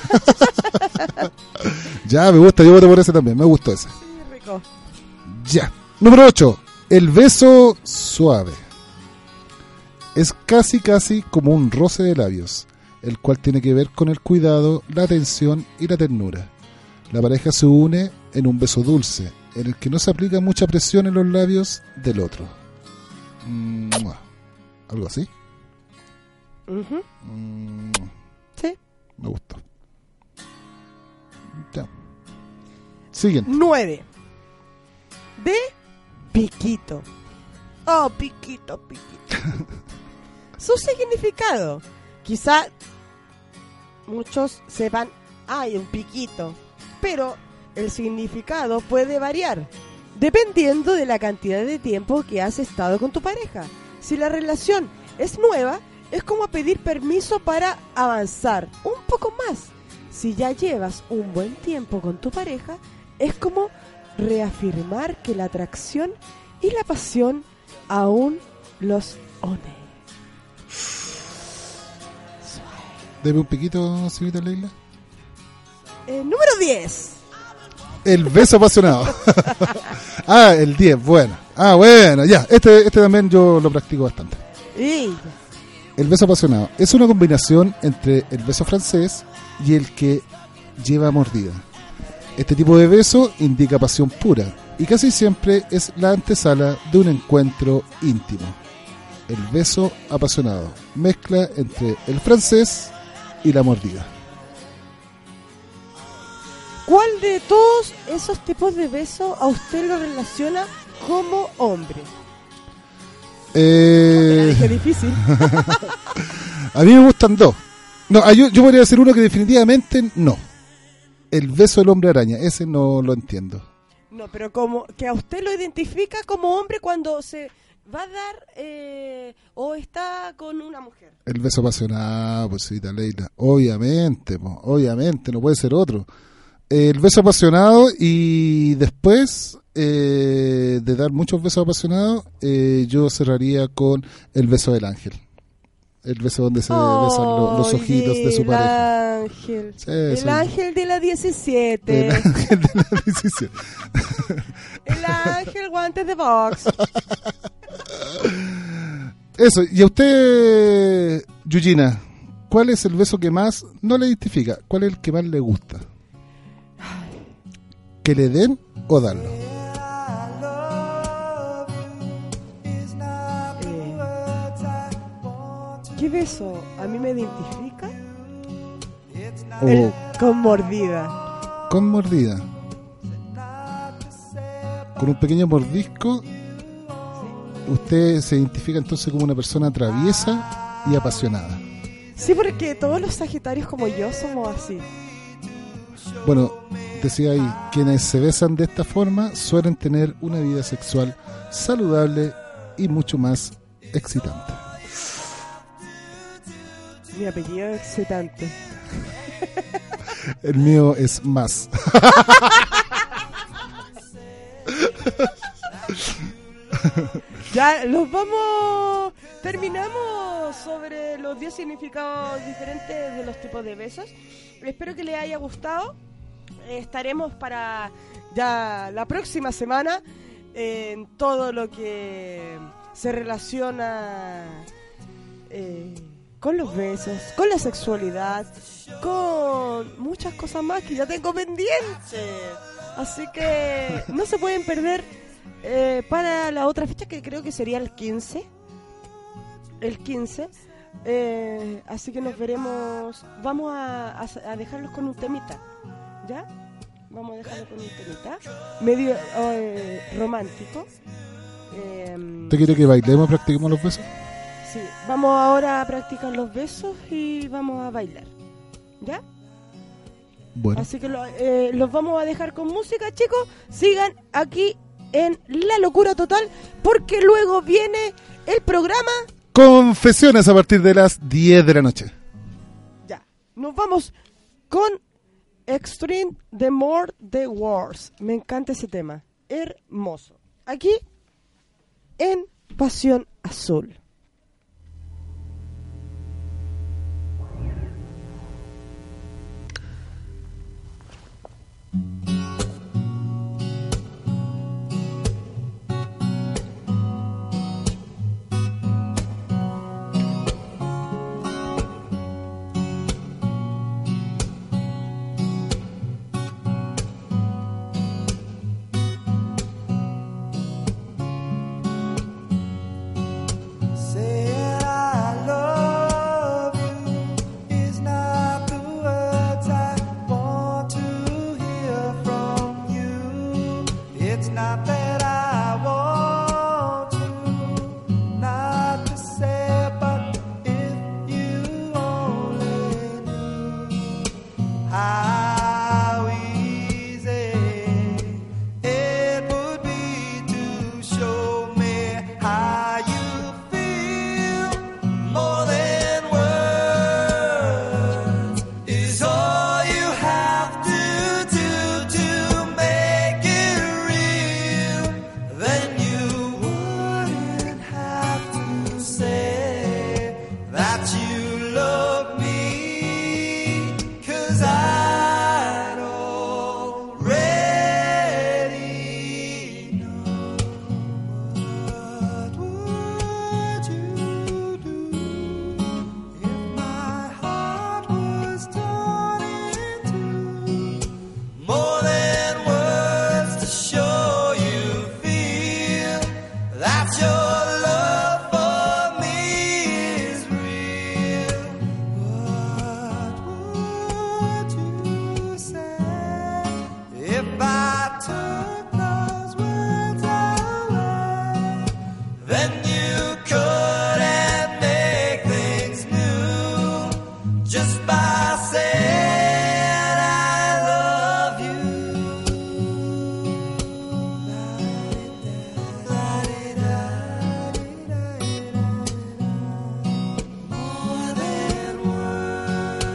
Ya, me gusta, yo voto por ese también, me gustó ese. Sí, rico. Ya. Número ocho. El beso suave. Es casi casi como un roce de labios, el cual tiene que ver con el cuidado, la atención y la ternura. La pareja se une en un beso dulce, en el que no se aplica mucha presión en los labios del otro. Mua. ¿Algo así? Ujú. Mua. Sí. Me gustó. Ya. Siguiente. Nueve. De piquito. Oh, piquito, piquito. Su significado. Quizá muchos sepan, hay un piquito, pero el significado puede variar dependiendo de la cantidad de tiempo que has estado con tu pareja. Si la relación es nueva, es como pedir permiso para avanzar un poco más. Si ya llevas un buen tiempo con tu pareja, es como reafirmar que la atracción y la pasión aún los One. Deme un piquito, señorita Leila. Eh, número diez. El beso apasionado. Ah, el diez, bueno. Ah, bueno, ya. Este, este también yo lo practico bastante. Y... El beso apasionado es una combinación entre el beso francés y el que lleva mordida. Este tipo de beso indica pasión pura y casi siempre es la antesala de un encuentro íntimo. El beso apasionado, mezcla entre el francés y la mordida. ¿Cuál de todos esos tipos de besos a usted lo relaciona como hombre? Eh... Qué difícil. A mí me gustan dos. No, yo, yo podría decir uno que definitivamente no. El beso del hombre araña, ese no lo entiendo. No, pero como que a usted lo identifica como hombre cuando se va a dar eh, o está con una mujer. El beso apasionado, pues sí, Leila. Obviamente, pues, obviamente, no puede ser otro. El beso apasionado y después eh, de dar muchos besos apasionados, eh, yo cerraría con el beso del ángel. El beso donde se oh, besan lo, los ojitos de su pareja. Ángel. Sí, el sí. ángel de la diecisiete. El ángel de la diecisiete. El ángel guantes de box. Eso, y a usted, Yuyina, ¿cuál es el beso que más no le identifica? ¿Cuál es el que más le gusta? ¿Que le den o darlo? ¿Qué beso a mí me identifica? Oh. El, con mordida. Con mordida. Con un pequeño mordisco, usted se identifica entonces como una persona traviesa y apasionada. Sí, porque todos los sagitarios como yo somos así. Bueno, decía ahí, quienes se besan de esta forma suelen tener una vida sexual saludable y mucho más excitante. Mi apellido es excitante. El mío es más. Ya, los vamos... Terminamos sobre los diez significados diferentes de los tipos de besos. Espero que les haya gustado. Eh, estaremos para ya la próxima semana en todo lo que se relaciona eh, con los besos, con la sexualidad, con muchas cosas más que ya tengo pendientes. Así que no se pueden perder eh, para la otra fecha, que creo que sería el quince. El quince. Eh, así que nos veremos. Vamos a, a, a dejarlos con un temita. ¿Ya? Vamos a dejarlo con un temita medio eh, romántico. Eh, ¿Te quiere que bailemos, practiquemos los besos? Sí, vamos ahora a practicar los besos y vamos a bailar. ¿Ya? Bueno. Así que lo, eh, los vamos a dejar con música, chicos. Sigan aquí en La Locura Total, porque luego viene el programa Confesiones a partir de las diez de la noche. Ya, nos vamos con Extreme, The More The Worse. Me encanta ese tema, hermoso. Aquí en Pasión Azul. Then you wouldn't have to 'cause I'd already know. What would you do if my heart was torn in two? More than words to show you feel that your love for me is real. What would you say if I took those words away? Then you couldn't make things new just by saying I love you. More than words.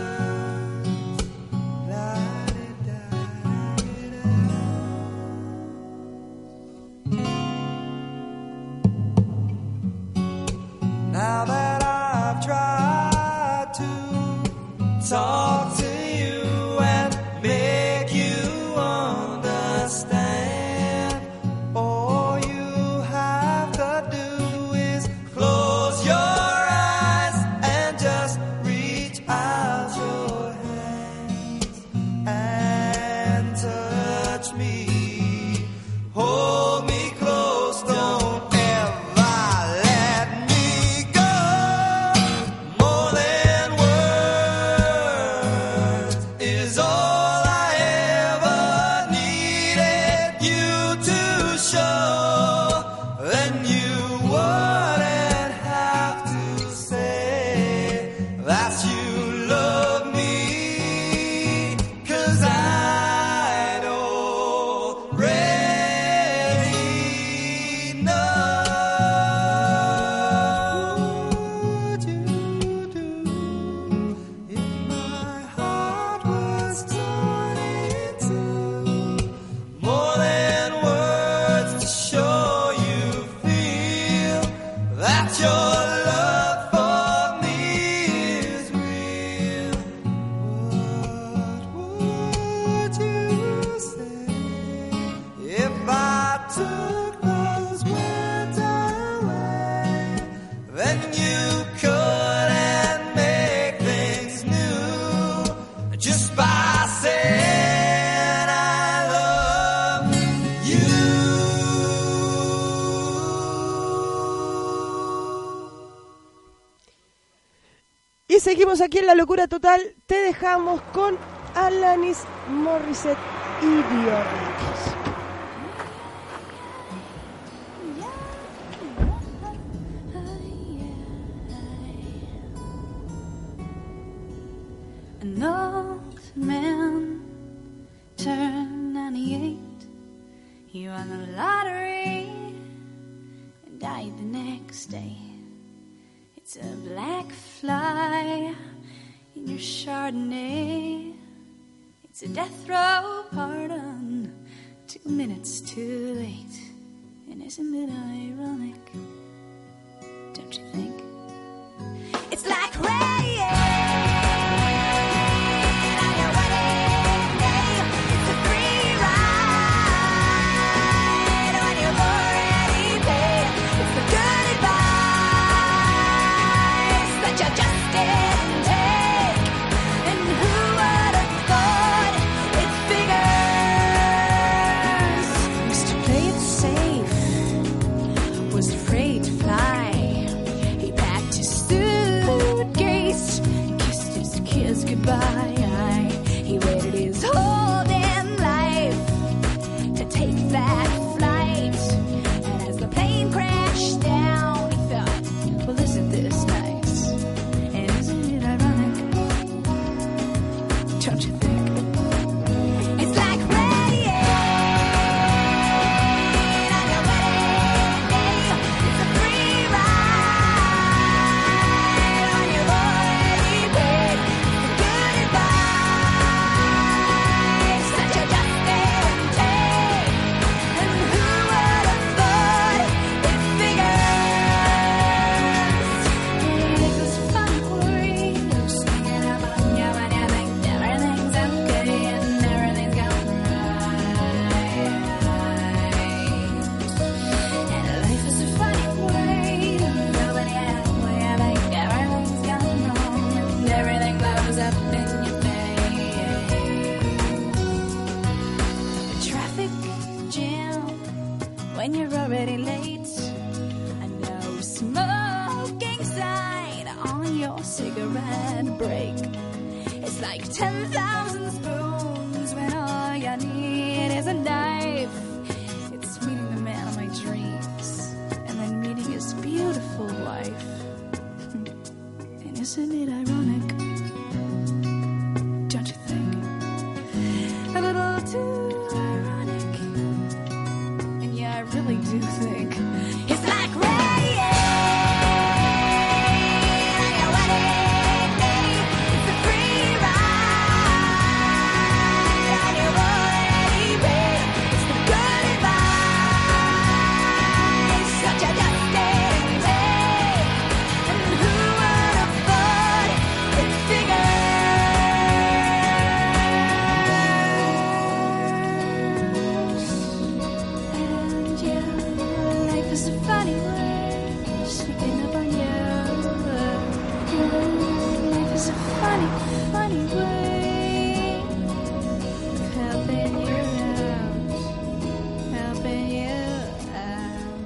Now that I've tried to talk to you and make you understand, all you have to do is close your eyes and just reach out your hands and touch me. Hold me close, don't ever let me go. More than words is all I ever needed you to show. Then you wouldn't have to say that you love me, 'cause I'd already know. What would you do if my heart was torn in two? More than words to show you feel that your love for me is real. What would you say if I took those words away? Then you couldn't make things new just by saying I love you. Y seguimos aquí en La Locura Total. Te dejamos con Alanis Morissette, Idiot. An old man turned ninety-eight. He won the lottery and died the next day. It's a black fly in your Chardonnay. It's a death row pardon, two minutes too late. And isn't it ironic? Don't you think? It's like rain on your wedding day. It's a free ride on your already paid. It's the good advice that you just didn't take. And who would have thought it figures? Used to play it safe, was afraid to fly. He packed his suitcase, kissed his kids goodbye. He waited his whole damn life to take that flight. And as the plane crashed down, he thought, well, isn't this nice? And isn't it ironic? Don't you think? It's like rain on your wedding day. It's a free ride on your already paid. The good advice that you just didn't take. And who would have thought it figures? It was fun for you, singing about everything's when you're already late. And no smoking sign on your cigarette break. It's like ten thousand spoons when all you need is a knife. It's meeting the man of my dreams and then meeting his beautiful wife. And isn't it ironic? Don't you think? A little too ironic. And yeah, I really do think it's like rain on your wedding day. It's a free ride on your already paid. It's the good advice, such a dusty day. And who would have thought it figured? And yeah, life is a funny way, sneaking up on you. Life is a funny, funny way of helping you out, helping you out.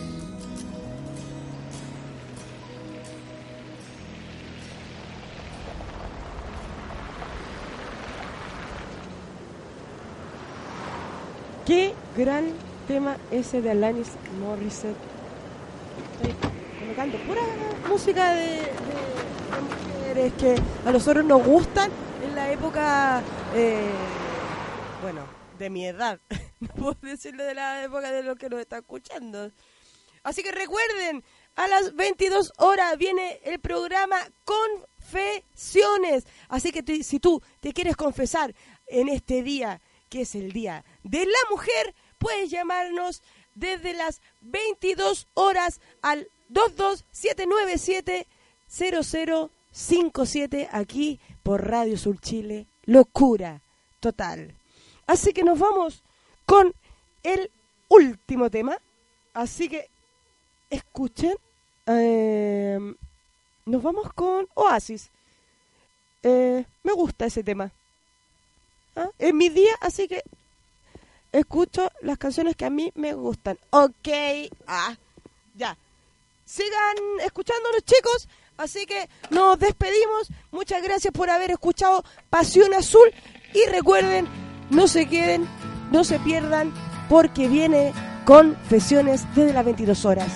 Qué gran tema ese de Alanis Morissette. Estoy colocando pura música de, de- de mujeres que a nosotros nos gustan en la época, eh, bueno, de mi edad. No puedo decirlo de la época de los que nos están escuchando. Así que recuerden, a las veintidós horas viene el programa Confesiones. Así que te- si tú te quieres confesar en este día, que es el Día de la Mujer, puedes llamarnos desde las veintidós horas al dos dos siete nueve siete cero cero cinco siete aquí por Radio Sur Chile. Locura total. Así que nos vamos con el último tema. Así que escuchen. Eh, nos vamos con Oasis. Eh, me gusta ese tema. ¿Ah? Es mi día, así que escucho las canciones que a mí me gustan. Ok, ah, ya. Sigan escuchándonos, chicos. Así que nos despedimos. Muchas gracias por haber escuchado Pasión Azul. Y recuerden, no se queden, no se pierdan, porque viene Confesiones desde las veintidós horas.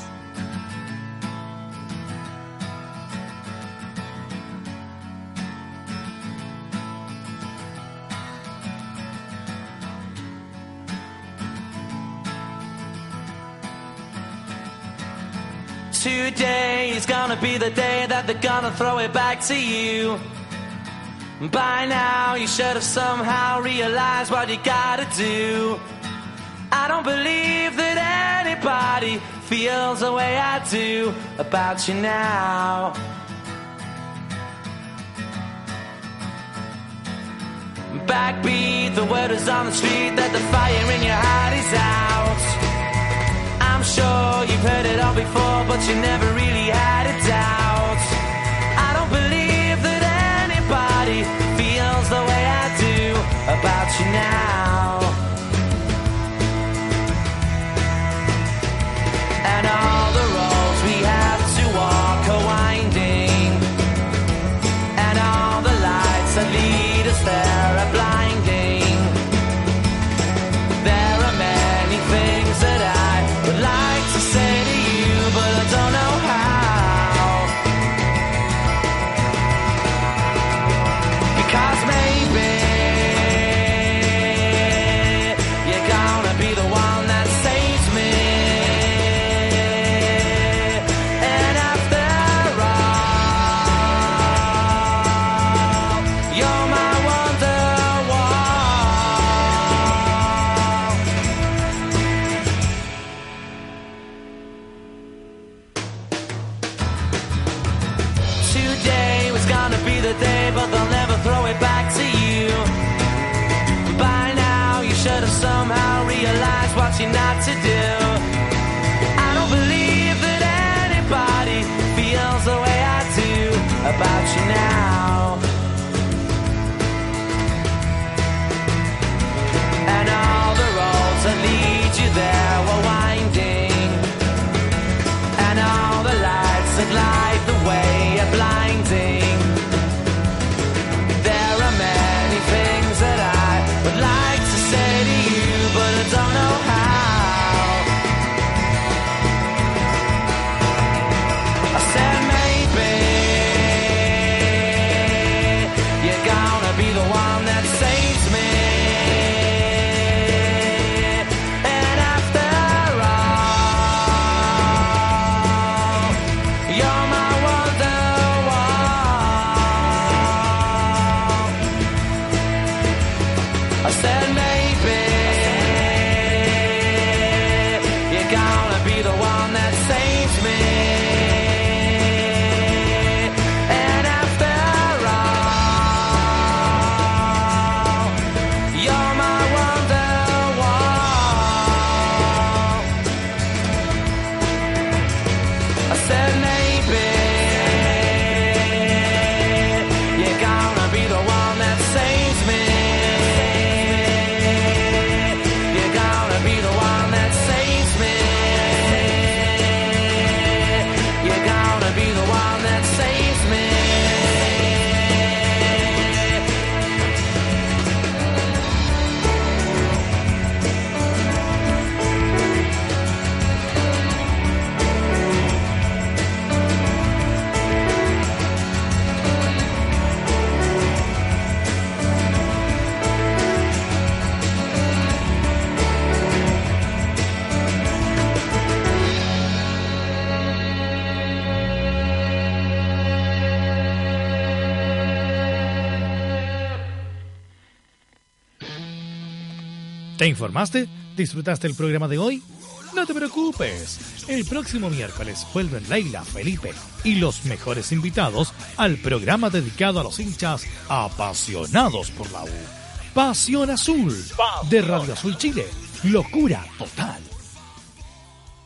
Today is gonna be the day that they're gonna throw it back to you. By now you should have somehow realized what you gotta do. I don't believe that anybody feels the way I do about you now. Backbeat, the word is on the street that the fire in your heart is out. I'm sure you've heard it all before, but you never really had a doubt. I don't believe that anybody feels the way I do about you now. And all the roads we have to walk are winding, and all the lights that lead us there are blinding. There are many things that I would like to say to you, but I don't know how. Because maybe the one that saves me. And after all, you're my wonderwall. I said maybe you're gonna be the one that saves me. And after all, you're my wonderwall. I said maybe you're gonna be the one that saves me. You're gonna be the one that saves me. You're gonna be the one that saves me. ¿Te informaste? ¿Disfrutaste el programa de hoy? No te preocupes. El próximo miércoles vuelven Leila, Felipe y los mejores invitados al programa dedicado a los hinchas apasionados por la U. Pasión Azul de Radio Azul Chile. Locura total.